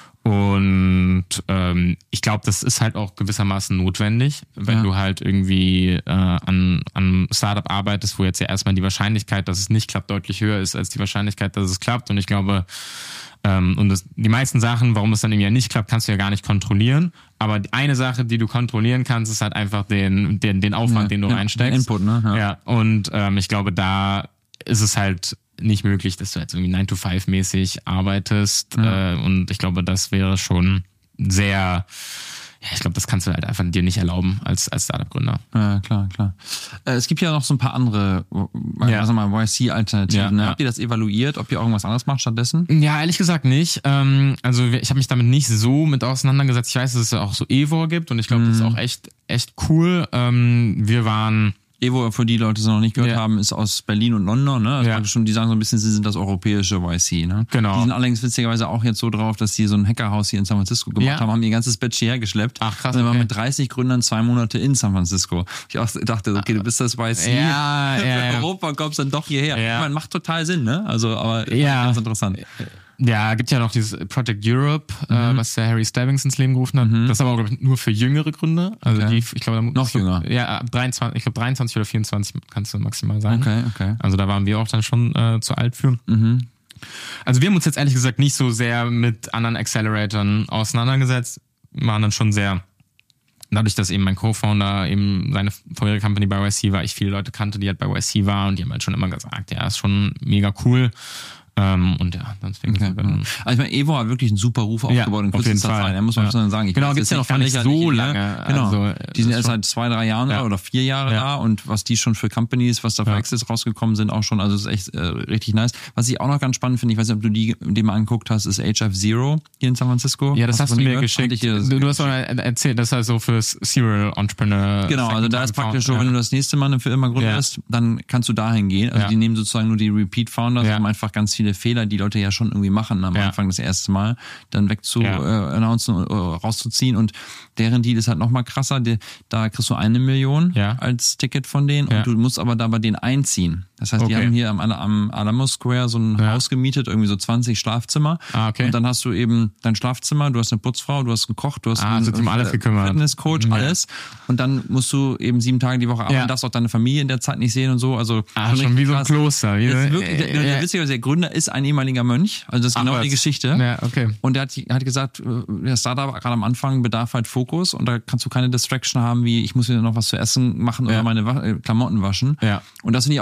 Und ähm, ich glaube, das ist halt auch gewissermaßen notwendig, wenn ja. du halt irgendwie äh, an an Startup arbeitest, wo jetzt ja erstmal die Wahrscheinlichkeit, dass es nicht klappt, deutlich höher ist als die Wahrscheinlichkeit, dass es klappt. Und ich glaube, ähm, und das, die meisten Sachen, warum es dann eben ja nicht klappt, kannst du ja gar nicht kontrollieren. Aber eine Sache, die du kontrollieren kannst, ist halt einfach den den den Aufwand, ja, den du ja, reinsteckst. Input, ne? Ja. ja und ähm, ich glaube, da ist es halt nicht möglich, dass du jetzt irgendwie nine to five mäßig arbeitest. Ja. Äh, und ich glaube, das wäre schon sehr, ja, ich glaube, das kannst du halt einfach dir nicht erlauben als, als Startup-Gründer. Ja, klar, klar. Äh, es gibt ja noch so ein paar andere, ja. also mal Y C-Alternativen. Ja, ne? ja. Habt ihr das evaluiert, ob ihr irgendwas anderes macht stattdessen? Ja, ehrlich gesagt nicht. Ähm, also ich habe mich damit nicht so mit auseinandergesetzt. Ich weiß, dass es ja auch so Evor gibt und ich glaube, mhm. das ist auch echt, echt cool. Ähm, wir waren... Evo, für die Leute, die es noch nicht gehört ja. haben, ist aus Berlin und London, ne? Also ja. schon, die sagen so ein bisschen, sie sind das europäische Y C, ne? Genau. Die sind allerdings witzigerweise auch jetzt so drauf, dass sie so ein Hackerhaus hier in San Francisco gemacht ja. haben, haben ihr ganzes Batch hierher geschleppt. Ach krass. Und dann okay. waren mit dreißig Gründern zwei Monate in San Francisco. Ich auch dachte, okay, du bist das Y C. Ja, ja, ja. Europa kommst dann doch hierher. Ja. Ich meine, macht total Sinn, ne? Also, aber ja. ganz interessant. Ja, gibt ja noch dieses Project Europe, mhm. äh, was der Harry Styvings ins Leben gerufen hat. Mhm. Das ist aber, glaube ich, nur für jüngere Gründer. Also okay. die, ich glaube, noch ich glaub, jünger. Ja, ab dreiundzwanzig, ich glaube dreiundzwanzig oder vierundzwanzig kannst du maximal sein. Okay, okay. Also da waren wir auch dann schon äh, zu alt für. Mhm. Also wir haben uns jetzt ehrlich gesagt nicht so sehr mit anderen Acceleratoren auseinandergesetzt. Wir waren dann schon sehr, dadurch, dass eben mein Co-Founder eben seine vorherige Company bei Y C war, ich viele Leute kannte, die halt bei Y C waren und die haben halt schon immer gesagt, ja, ist schon mega cool. Ähm, und ja, dann fing okay. dann Also ich meine, Evo hat wirklich einen super Ruf aufgebaut ja, in kürzester Zeit. Da muss man ja. schon sagen. Ich genau, gibt's ja noch gar nicht so lange. Genau. Also, die sind erst seit zwei, drei Jahren ja. da oder vier Jahre ja. da und was die schon für Companies, was da für ja. Exits rausgekommen sind, auch schon, also das ist echt äh, richtig nice. Was ich auch noch ganz spannend finde, ich weiß nicht, ob du die, die mal angeguckt hast, ist H F Zero hier in San Francisco. Ja, das hast, hast du mir gehört? geschickt. Du, du hast auch erzählt, das ist halt so für Serial Entrepreneur. Genau, also da ist praktisch so, ja. wenn du das nächste Mal eine Firma gründest, ja. dann kannst du dahin gehen. Also ja. die nehmen sozusagen nur die Repeat Founders, ja. um einfach ganz viele Fehler, die Leute ja schon irgendwie machen am ja. Anfang das erste Mal, dann weg zu ja. äh, announcen und äh, rauszuziehen und deren Deal ist halt noch mal krasser, die, da kriegst du eine Million ja. als Ticket von denen ja. und du musst aber da bei denen einziehen. Das heißt, okay. die haben hier am, am Alamo Square so ein ja. Haus gemietet, irgendwie so zwanzig Schlafzimmer ah, okay. und dann hast du eben dein Schlafzimmer, du hast eine Putzfrau, du hast einen Koch, du hast ah, einen um alles gekümmert. Fitnesscoach, ja. alles und dann musst du eben sieben Tage die Woche arbeiten, ja. darfst auch deine Familie in der Zeit nicht sehen und so. Also ah, schon wie so ein Kloster. Wie wirklich, der, der, der, witziger, der Gründer ist ein ehemaliger Mönch, also das ist genau Ach, die Geschichte. Ja, okay. Und der hat, hat gesagt, der Startup gerade am Anfang bedarf halt Fokus und da kannst du keine Distraction haben, wie ich muss wieder noch was zu essen machen oder ja. meine Klamotten waschen. Ja. Und das finde ich auch ein ganz interessantes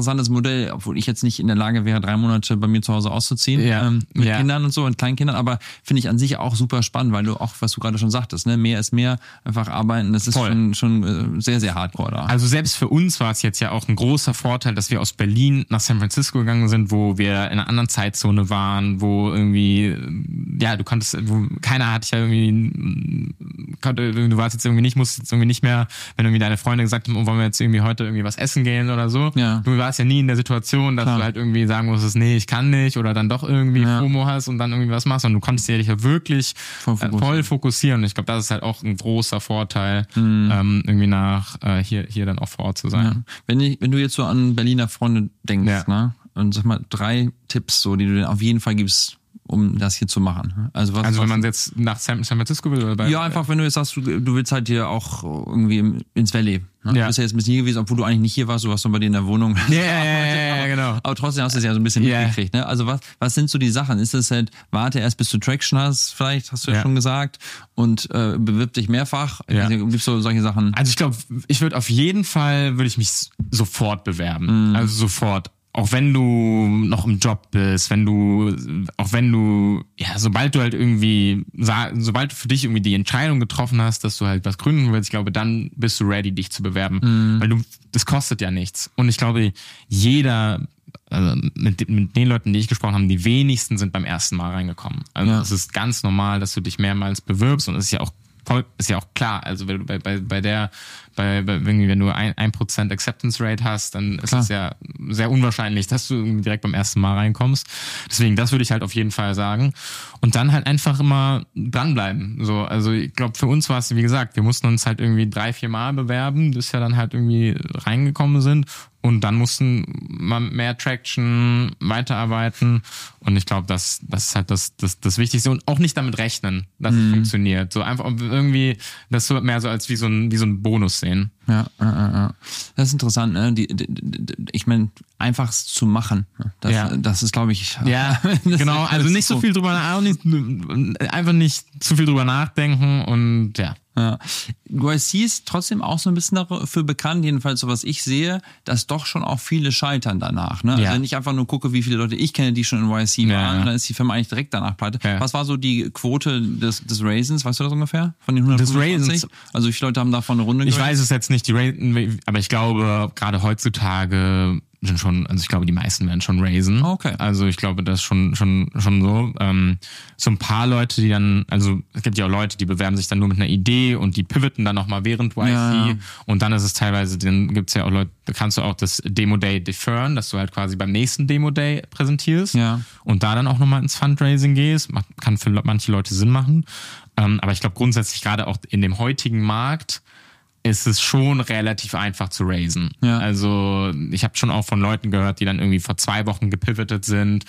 interessantes Modell, obwohl ich jetzt nicht in der Lage wäre, drei Monate bei mir zu Hause auszuziehen, Ja. ähm, mit Ja. Kindern und so und Kleinkindern, aber finde ich an sich auch super spannend, weil du auch, was du gerade schon sagtest, ne, mehr ist mehr, einfach arbeiten, das ist Voll. schon, schon äh, sehr, sehr hardcore da. Also selbst für uns war es jetzt ja auch ein großer Vorteil, dass wir aus Berlin nach San Francisco gegangen sind, wo wir in einer anderen Zeitzone waren, wo irgendwie, ja, du konntest, wo keiner hat dich ja irgendwie, konnte, du warst jetzt irgendwie nicht, musst jetzt irgendwie nicht mehr, wenn irgendwie deine Freunde gesagt haben, oh, wollen wir jetzt irgendwie heute irgendwie was essen gehen oder so. Ja. Du warst ja nie in der Situation, dass Klar. du halt irgendwie sagen musstest, nee, ich kann nicht oder dann doch irgendwie Ja. FOMO hast und dann irgendwie was machst und du konntest dich ja wirklich Voll voll fokussieren. fokussieren. Voll fokussieren. Und ich glaube, das ist halt auch ein großer Vorteil, mhm. ähm, irgendwie nach äh, hier, hier dann auch vor Ort zu sein. Ja. Wenn, ich, wenn du jetzt so an Berliner Freunde denkst, Ja. ne? Und sag mal, drei Tipps, so, die du denen auf jeden Fall gibst, um das hier zu machen. Also, was, Also wenn was, man jetzt nach San, San Francisco will oder bei, ja, einfach, wenn du jetzt sagst, du, du willst halt hier auch irgendwie im, ins Valley. Ne? Du Ja. bist ja jetzt ein bisschen hier gewesen, obwohl du eigentlich nicht hier warst, du warst doch bei dir in der Wohnung. Ja, ja, ja, ja, ja, genau. Aber trotzdem hast du es ja so ein bisschen Ja. mitgekriegt. Ne? Also was, was sind so die Sachen? Ist es halt, warte erst bis du Traction hast, vielleicht, hast du ja, Ja. schon gesagt, und äh, bewirb dich mehrfach. Ja. Also, gibt's so solche Sachen? Also ich glaube, ich würde auf jeden Fall, würde ich mich sofort bewerben. Mhm. Also sofort. Auch wenn du noch im Job bist, wenn du, auch wenn du, ja, sobald du halt irgendwie, sobald du für dich irgendwie die Entscheidung getroffen hast, dass du halt was gründen willst, ich glaube, dann bist du ready, dich zu bewerben. Mhm. Weil du, das kostet ja nichts. Und ich glaube, jeder, also mit, mit den Leuten, die ich gesprochen habe, die wenigsten sind beim ersten Mal reingekommen. Also Ja. es ist ganz normal, dass du dich mehrmals bewirbst und es ist ja auch voll, ist ja auch klar. Also wenn du bei, bei, bei der, bei, bei irgendwie, wenn du ein, ein Prozent Acceptance Rate hast, dann ist Klar. es ja sehr unwahrscheinlich, dass du irgendwie direkt beim ersten Mal reinkommst. Deswegen, das würde ich halt auf jeden Fall sagen. Und dann halt einfach immer dranbleiben. So, also ich glaube, für uns war es, wie gesagt, wir mussten uns halt irgendwie drei, vier Mal bewerben, bis wir dann halt irgendwie reingekommen sind. Und dann mussten wir mehr Traction weiterarbeiten. Und ich glaube, das, das ist halt das, das, das Wichtigste. Und auch nicht damit rechnen, dass es funktioniert. So einfach irgendwie das so mehr so als wie so ein, wie so ein Bonus sehen. Ja, ja, ja. Das ist interessant, ne? Die, die, die, ich meine, einfach zu machen. Das, Ja. das ist, glaube ich. Ja, das genau. ist- Also nicht so viel drüber, auch nicht, einfach nicht zu viel drüber nachdenken und ja. Ja. Y C ist trotzdem auch so ein bisschen dafür bekannt, jedenfalls so was ich sehe, dass doch schon auch viele scheitern danach. Ne? Ja. Also wenn ich einfach nur gucke, wie viele Leute ich kenne, die schon in Y C Ja, waren, ja. dann ist die Firma eigentlich direkt danach pleite. Ja. Was war so die Quote des, des Raisins? Weißt du das ungefähr? Von den hundertfünfundzwanzig? Raisins? Also wie viele Leute haben davon eine Runde Ich geraced? weiß es jetzt nicht, die Raten, aber ich glaube, gerade heutzutage sind schon, also ich glaube, die meisten werden schon raisen. Okay. Also ich glaube, das ist schon, schon, schon so. Ähm, so ein paar Leute, die dann, also es gibt ja auch Leute, die bewerben sich dann nur mit einer Idee und die pivoten dann nochmal während Y C. Ja. Und dann ist es teilweise, dann gibt's ja auch Leute, da kannst du auch das Demo-Day deferren, dass du halt quasi beim nächsten Demo-Day präsentierst. Ja. Und da dann auch nochmal ins Fundraising gehst. Macht- Kann für manche Leute Sinn machen. Ähm, aber ich glaube grundsätzlich gerade auch in dem heutigen Markt ist es schon relativ einfach zu raisen. Ja. Also ich habe schon auch von Leuten gehört, die dann irgendwie vor zwei Wochen gepivotet sind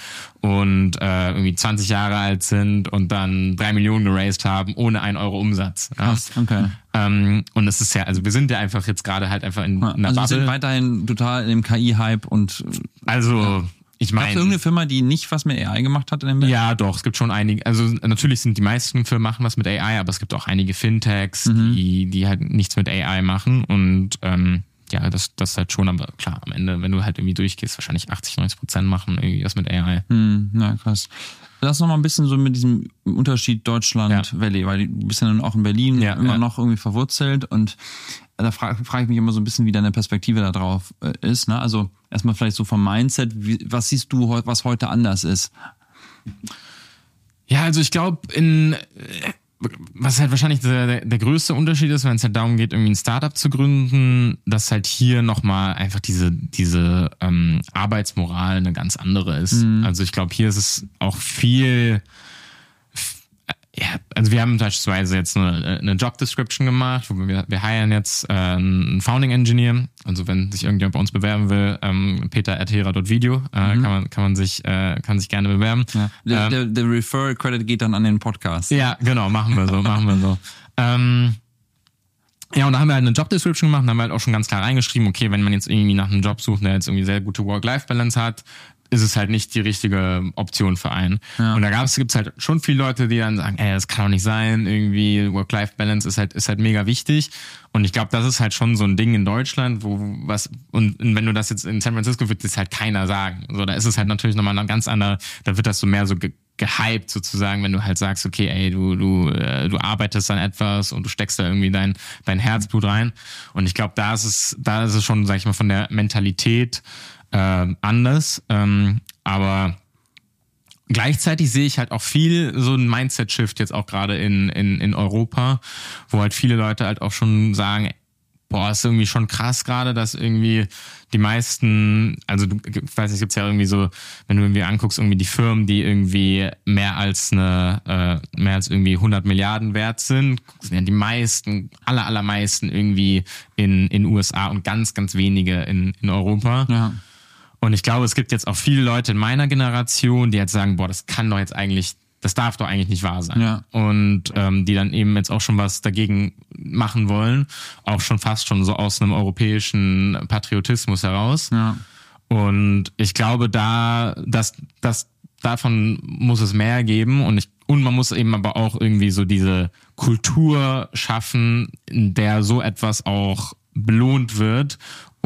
und äh, irgendwie zwanzig Jahre alt sind und dann drei Millionen geraced haben ohne einen Euro Umsatz. Ja. Krass, okay. Ähm, und es ist ja, also wir sind ja einfach jetzt gerade halt einfach in, Ja. in einer Also wir sind Bubble. weiterhin total in dem K I-Hype und Also ich gab es meine, irgendeine Firma, die nicht was mit A I gemacht hat in dem Bereich? ja, doch, es gibt schon einige, also natürlich sind die meisten Firmen machen was mit A I, aber es gibt auch einige Fintechs, Mhm. die, die halt nichts mit A I machen und ähm, ja, das, das halt schon, aber klar, am Ende, wenn du halt irgendwie durchgehst, wahrscheinlich achtzig, neunzig Prozent machen irgendwie was mit A I. Hm, na krass. Lass noch mal ein bisschen so mit diesem Unterschied Deutschland-Valley, weil du bist ja dann auch in Berlin Ja, immer ja. noch irgendwie verwurzelt und da frage frag ich mich immer so ein bisschen, wie deine Perspektive da drauf äh, ist. Ne? Also erstmal vielleicht so vom Mindset, wie, was siehst du, heu- was heute anders ist? Ja, also ich glaube, in äh, was halt wahrscheinlich der, der, der größte Unterschied ist, wenn es halt darum geht, irgendwie ein Startup zu gründen, dass halt hier nochmal einfach diese, diese ähm, Arbeitsmoral eine ganz andere ist. Also ich glaube, hier ist es auch viel, ja, also wir haben beispielsweise jetzt eine, eine Job Description gemacht, wo wir, wir hiren jetzt äh, einen Founding Engineer. Also wenn sich irgendjemand bei uns bewerben will, ähm, peter at hera dot video, äh, kann man kann man sich äh, kann sich gerne bewerben. Ja. Der, Ähm, der, der Referral Credit geht dann an den Podcast. ja, genau, machen wir so, machen wir so. Ähm, ja, und da haben wir halt eine Job Description gemacht und haben halt auch schon ganz klar reingeschrieben, okay, wenn man jetzt irgendwie nach einem Job sucht, der jetzt irgendwie sehr gute Work-Life-Balance hat, ist es halt nicht die richtige Option für einen. Ja. Und da gibt es halt schon viele Leute, die dann sagen, ey, das kann doch nicht sein, irgendwie Work-Life-Balance ist halt, ist halt mega wichtig. Und ich glaube, das ist halt schon so ein Ding in Deutschland, wo was, und wenn du das jetzt in San Francisco, wird das halt keiner sagen. So, da ist es halt natürlich nochmal ein ganz anderer, da wird das so mehr so ge- gehypt sozusagen, wenn du halt sagst, okay, ey, du, du, äh, du arbeitest an etwas und du steckst da irgendwie dein, dein Herzblut rein. Und ich glaube, da ist es, da ist es schon, sag ich mal, von der Mentalität äh, anders. Ähm, aber gleichzeitig sehe ich halt auch viel so ein Mindset-Shift jetzt auch gerade in, in, in Europa, wo halt viele Leute halt auch schon sagen, boah, ist irgendwie schon krass gerade, dass irgendwie die meisten, also du, ich weiß nicht, gibt's ja irgendwie so, wenn du irgendwie anguckst, irgendwie die Firmen, die irgendwie mehr als eine, äh, mehr als irgendwie hundert Milliarden wert sind, sind ja die meisten, aller, allermeisten irgendwie in, in U S A und ganz, ganz wenige in, in Europa. Ja. Und ich glaube, es gibt jetzt auch viele Leute in meiner Generation, die jetzt sagen, boah, das kann doch jetzt eigentlich, das darf doch eigentlich nicht wahr sein. Ja. Und ähm, die dann eben jetzt auch schon was dagegen machen wollen, auch schon fast schon so aus einem europäischen Patriotismus heraus. Ja. Und ich glaube, da, dass, dass davon muss es mehr geben und ich und man muss eben aber auch irgendwie so diese Kultur schaffen, in der so etwas auch belohnt wird.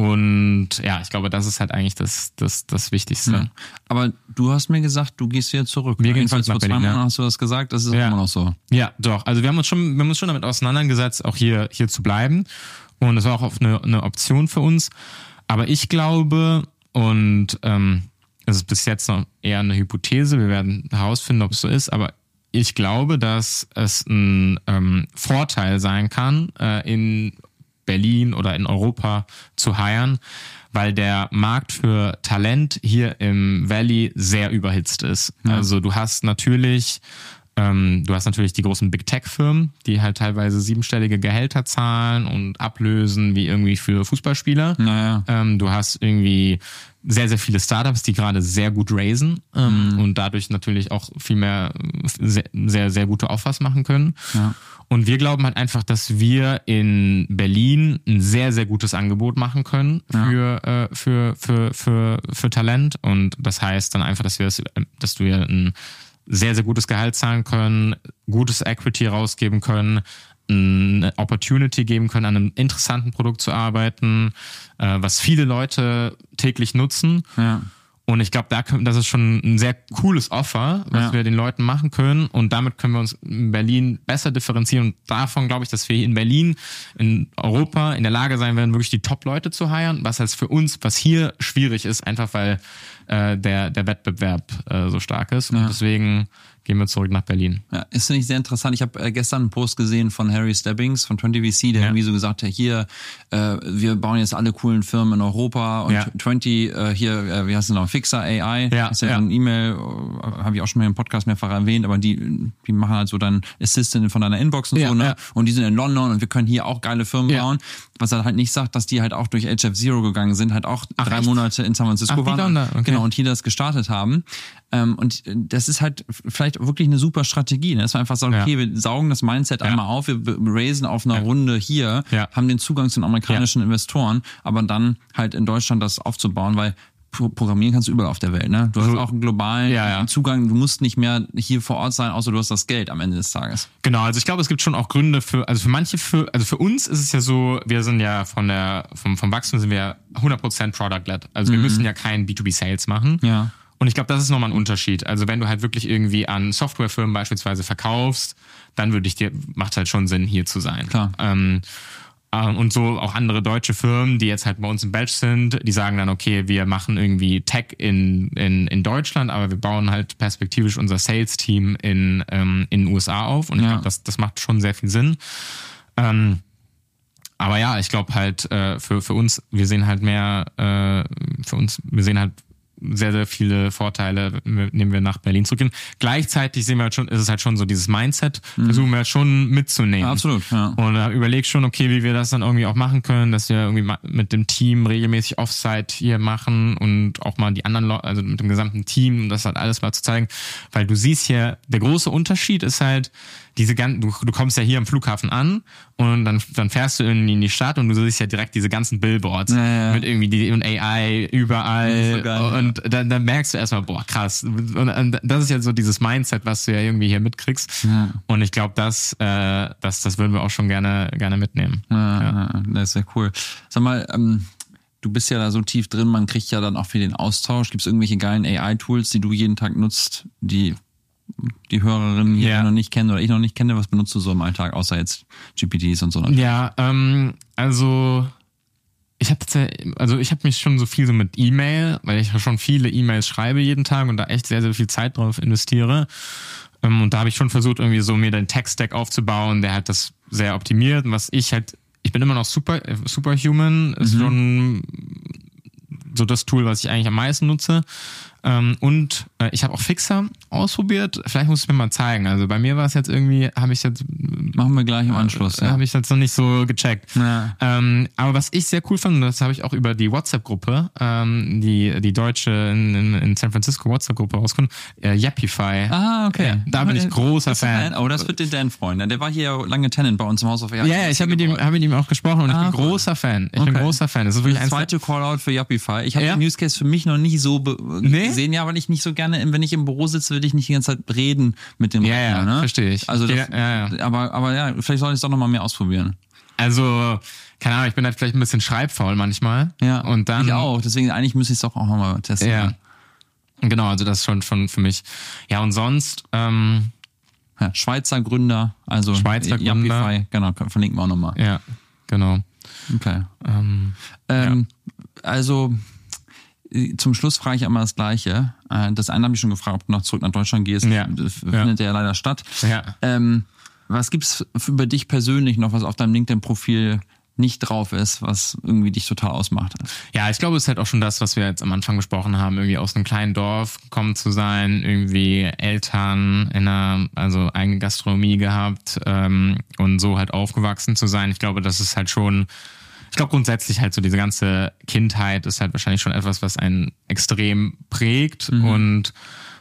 Und ja, ich glaube, das ist halt eigentlich das, das, das Wichtigste. Ja. Aber du hast mir gesagt, du gehst wieder zurück. Wir gehen zurück nach Berlin, vor zwei Monaten ja. hast du das gesagt, das ist ja. immer noch so. Ja, doch. Also wir haben uns schon, wir haben uns schon damit auseinandergesetzt, auch hier, hier zu bleiben. Und das war auch eine, eine Option für uns. Aber ich glaube, und ähm, es ist bis jetzt noch eher eine Hypothese, wir werden herausfinden, ob es so ist, aber ich glaube, dass es ein ähm, Vorteil sein kann, äh, in Berlin oder in Europa zu hiren, weil der Markt für Talent hier im Valley sehr überhitzt ist. Ja. Also du hast natürlich ähm, du hast natürlich die großen Big Tech Firmen, die halt teilweise siebenstellige Gehälter zahlen und ablösen wie irgendwie für Fußballspieler. Naja. Ähm, du hast irgendwie sehr, sehr viele Startups, die gerade sehr gut raisen ähm, mhm. und dadurch natürlich auch viel mehr sehr, sehr, sehr gute Offers machen können. Ja. Und wir glauben halt einfach, dass wir in Berlin ein sehr, sehr gutes Angebot machen können für, ja. äh, für, für, für, für Talent. Und das heißt dann einfach, dass wir das, dass wir ein sehr, sehr gutes Gehalt zahlen können, gutes Equity rausgeben können, eine Opportunity geben können, an einem interessanten Produkt zu arbeiten, äh, was viele Leute täglich nutzen. Ja. Und ich glaube, da können, das ist schon ein sehr cooles Offer, was ja. wir den Leuten machen können. Und damit können wir uns in Berlin besser differenzieren. Und davon glaube ich, dass wir in Berlin, in Europa in der Lage sein werden, wirklich die Top-Leute zu hiren. Was heißt für uns, was hier schwierig ist, einfach weil äh, der, der Wettbewerb äh, so stark ist. Und ja. deswegen gehen wir zurück nach Berlin. Ja, ist finde ich sehr interessant. Ich habe äh, gestern einen Post gesehen von Harry Stebbings von zwanzig V C, der ja. irgendwie so gesagt hat, hier, äh, wir bauen jetzt alle coolen Firmen in Europa und ja. zwanzig, äh, hier, äh, wie heißt es noch, Fixer A I, ja, ist ja, ja. so ein E-Mail, äh, habe ich auch schon mal im Podcast mehrfach erwähnt, aber die die machen halt so dann Assistant von deiner Inbox und ja, so, ne? Ja. Und die sind in London und wir können hier auch geile Firmen ja. bauen. Was er halt nicht sagt, dass die halt auch durch H F Zero gegangen sind, halt auch Ach, drei echt? Monate in San Francisco Ach, waren. da, okay. Genau, und hier das gestartet haben. Ähm, und das ist halt vielleicht wirklich eine super Strategie, ne? Dass wir einfach sagen, ja. okay, wir saugen das Mindset ja. einmal auf, wir raisen auf einer ja. Runde hier, ja. haben den Zugang zu den amerikanischen ja. Investoren, aber dann halt in Deutschland das aufzubauen, weil programmieren kannst du überall auf der Welt, ne? Du hast auch einen globalen ja, ja. Zugang, du musst nicht mehr hier vor Ort sein, außer du hast das Geld am Ende des Tages. Genau, also ich glaube, es gibt schon auch Gründe für, also für manche, für, also für uns ist es ja so, wir sind ja von der, vom, vom Wachstum sind wir hundert Prozent Product-led. Also wir mhm. müssen ja kein B zwei B Sales machen. Ja. Und ich glaube, das ist nochmal ein Unterschied. Also wenn du halt wirklich irgendwie an Softwarefirmen beispielsweise verkaufst, dann würde ich dir, macht halt schon Sinn, hier zu sein. Klar. Ähm, Und so auch andere deutsche Firmen, die jetzt halt bei uns im Batch sind, die sagen dann, okay, wir machen irgendwie Tech in, in, in Deutschland, aber wir bauen halt perspektivisch unser Sales-Team in, ähm, in den U S A auf. Und ich Ja. glaube, das, das macht schon sehr viel Sinn. Ähm, aber ja, ich glaube halt, äh, für, für uns, wir sehen halt mehr, äh, für uns, wir sehen halt sehr, sehr viele Vorteile, nehmen wir nach Berlin zurückgehen. Gleichzeitig sehen wir halt schon, ist es halt schon so dieses Mindset, mhm. versuchen wir halt schon mitzunehmen. Ja, absolut, ja. Und da überleg schon, okay, wie wir das dann irgendwie auch machen können, dass wir irgendwie mit dem Team regelmäßig Offsite hier machen und auch mal die anderen Leute, also mit dem gesamten Team, das halt alles mal zu zeigen. Weil du siehst hier, der große Unterschied ist halt, diese ganzen, du, du kommst ja hier am Flughafen an und dann, dann fährst du irgendwie in die Stadt und du siehst ja direkt diese ganzen Billboards ja, ja. mit irgendwie die und A I überall so geil, und Und dann, dann merkst du erstmal, boah, krass. Und das ist ja so dieses Mindset, was du ja irgendwie hier mitkriegst. Ja. Und ich glaube, das, äh, das, das würden wir auch schon gerne, gerne mitnehmen. Ja, ja. Das ist sehr cool. Sag mal, ähm, du bist ja da so tief drin, man kriegt ja dann auch viel den Austausch. Gibt es irgendwelche geilen A I-Tools, die du jeden Tag nutzt, die die Hörerinnen hier yeah. noch nicht kennen oder ich noch nicht kenne? Was benutzt du so im Alltag, außer jetzt G P Ts und so? Ja, ähm, also ich habe also ich habe mich schon so viel so mit E-Mail, weil ich schon viele E-Mails schreibe jeden Tag und da echt sehr, sehr viel Zeit drauf investiere. Und da habe ich schon versucht, irgendwie so mir den Tech-Stack aufzubauen, der halt das sehr optimiert. Und was ich halt, ich bin immer noch super, Superhuman, ist mhm. schon so das Tool, was ich eigentlich am meisten nutze. Und ich habe auch Fixer ausprobiert. Vielleicht muss ich mir mal zeigen. Also bei mir war es jetzt irgendwie, habe ich jetzt... Machen wir gleich im Anschluss. Ja. Habe ich jetzt noch nicht so gecheckt. Ja. Ähm, aber was ich sehr cool fand, das habe ich auch über die WhatsApp-Gruppe, ähm, die die deutsche in, in, in San Francisco WhatsApp-Gruppe rauskommt, äh, Yappify. Ah, okay. Ja, da bin ich großer Fan. Oh, das wird den Dan freuen. Der war hier lange Tenant bei uns im Haus auf Ja, ja, ich habe mit ihm hab mit ihm auch gesprochen und ah, ich bin cool. großer Fan. Ich okay. bin großer Fan. Das ist wirklich das zweite Callout für Yappify. Ich habe ja? den Use Case für mich noch nicht so be- nee? gesehen, ja, weil ich nicht so gerne, wenn ich im Büro sitze, will ich nicht die ganze Zeit reden mit dem Ja, Rechner, ja, ne? verstehe ich. Also das, ja, ja, ja. Aber, aber ja, vielleicht soll ich es doch nochmal mehr ausprobieren. Also, keine Ahnung, ich bin halt vielleicht ein bisschen schreibfaul manchmal. Ja, und dann, ich auch. Deswegen, eigentlich müsste ich es doch auch nochmal testen. Ja, genau, also das ist schon, schon für mich. Ja, und sonst... Ähm, ja, Schweizer Gründer, also Schweizer Gründer. Yappify, genau, verlinken wir auch nochmal. Ja, genau. Okay. Ähm, ähm, ja. Also... Zum Schluss frage ich immer das Gleiche. Das eine habe ich schon gefragt, ob du noch zurück nach Deutschland gehst. Ja. Das findet ja. ja leider statt. Ja. Ähm, was gibt's über dich persönlich noch, was auf deinem LinkedIn-Profil nicht drauf ist, was irgendwie dich total ausmacht? Ja, ich glaube, es ist halt auch schon das, was wir jetzt am Anfang besprochen haben, irgendwie aus einem kleinen Dorf gekommen zu sein, irgendwie Eltern in einer, also eigene Gastronomie gehabt ähm, und so halt aufgewachsen zu sein. Ich glaube, das ist halt schon... Ich glaube grundsätzlich halt so diese ganze Kindheit ist halt wahrscheinlich schon etwas, was einen extrem prägt mhm. und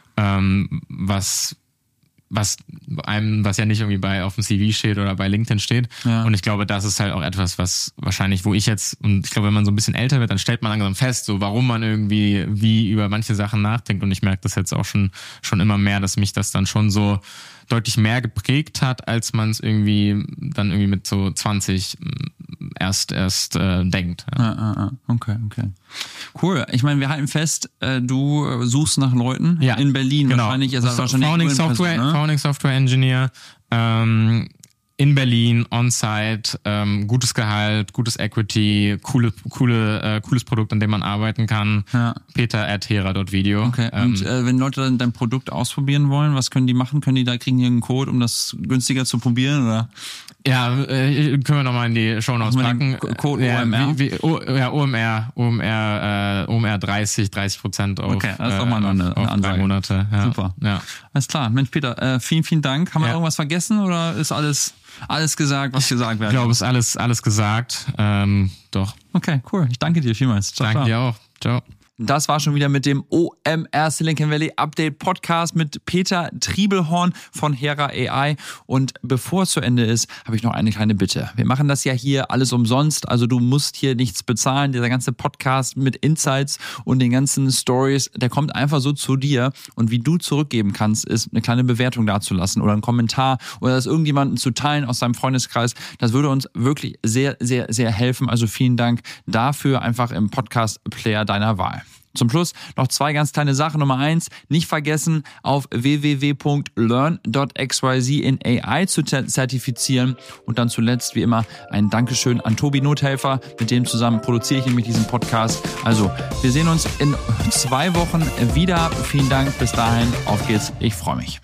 ähm, was was einem, was ja nicht irgendwie bei auf dem C V steht oder bei LinkedIn steht. Ja. Und ich glaube, das ist halt auch etwas, was wahrscheinlich, wo ich jetzt, und ich glaube, wenn man so ein bisschen älter wird, dann stellt man langsam fest, so warum man irgendwie wie über manche Sachen nachdenkt. Und ich merke das jetzt auch schon schon immer mehr, dass mich das dann schon so deutlich mehr geprägt hat, als man es irgendwie dann irgendwie mit so zwanzig erst erst äh, denkt. Ja. Ah, ah, okay, okay. Cool. Ich meine, wir halten fest, äh, du suchst nach Leuten ja, in Berlin. Genau. Wahrscheinlich ist das wahrscheinlich Founding Software, Person, ne? Founding Software Engineer ähm, in Berlin, on-site, ähm, gutes Gehalt, gutes Equity, coole, coole, äh, cooles Produkt, an dem man arbeiten kann. Ja. Peter at hera dot video. Okay. Und ähm, äh, wenn Leute dann dein Produkt ausprobieren wollen, was können die machen? Können die da kriegen die einen Code, um das günstiger zu probieren, oder? Ja, äh, können wir nochmal in die Shownotes packen. Code ja, O M R? Wie, wie, o, ja, O M R, O M R, äh, O M R dreißig, dreißig Prozent auf, okay, das ist doch mal eine, äh, auf, eine auf drei Monate. Ja. Super. Ja. Alles klar. Mensch, Peter, äh, vielen, vielen Dank. Haben wir ja. irgendwas vergessen oder ist alles, alles gesagt, was gesagt werden? Ich glaube, es ist alles, alles gesagt. Ähm, doch. Okay, cool. Ich danke dir vielmals. Ciao, danke ciao. dir auch. Ciao. Das war schon wieder mit dem O M R Silicon Valley Update Podcast mit Peter Triebelhorn von Hera A I. Und bevor es zu Ende ist, habe ich noch eine kleine Bitte. Wir machen das ja hier alles umsonst, also du musst hier nichts bezahlen. Dieser ganze Podcast mit Insights und den ganzen Stories, der kommt einfach so zu dir. Und wie du zurückgeben kannst, ist eine kleine Bewertung dazulassen oder einen Kommentar oder das irgendjemanden zu teilen aus deinem Freundeskreis. Das würde uns wirklich sehr, sehr, sehr helfen. Also vielen Dank dafür, einfach im Podcast-Player deiner Wahl. Zum Schluss noch zwei ganz kleine Sachen. Nummer eins, nicht vergessen, auf w w w punkt learn punkt x y z in A I zu zertifizieren. Und dann zuletzt, wie immer, ein Dankeschön an Tobi Nothelfer. Mit dem zusammen produziere ich nämlich diesen Podcast. Also, wir sehen uns in zwei Wochen wieder. Vielen Dank. Bis dahin, auf geht's. Ich freue mich.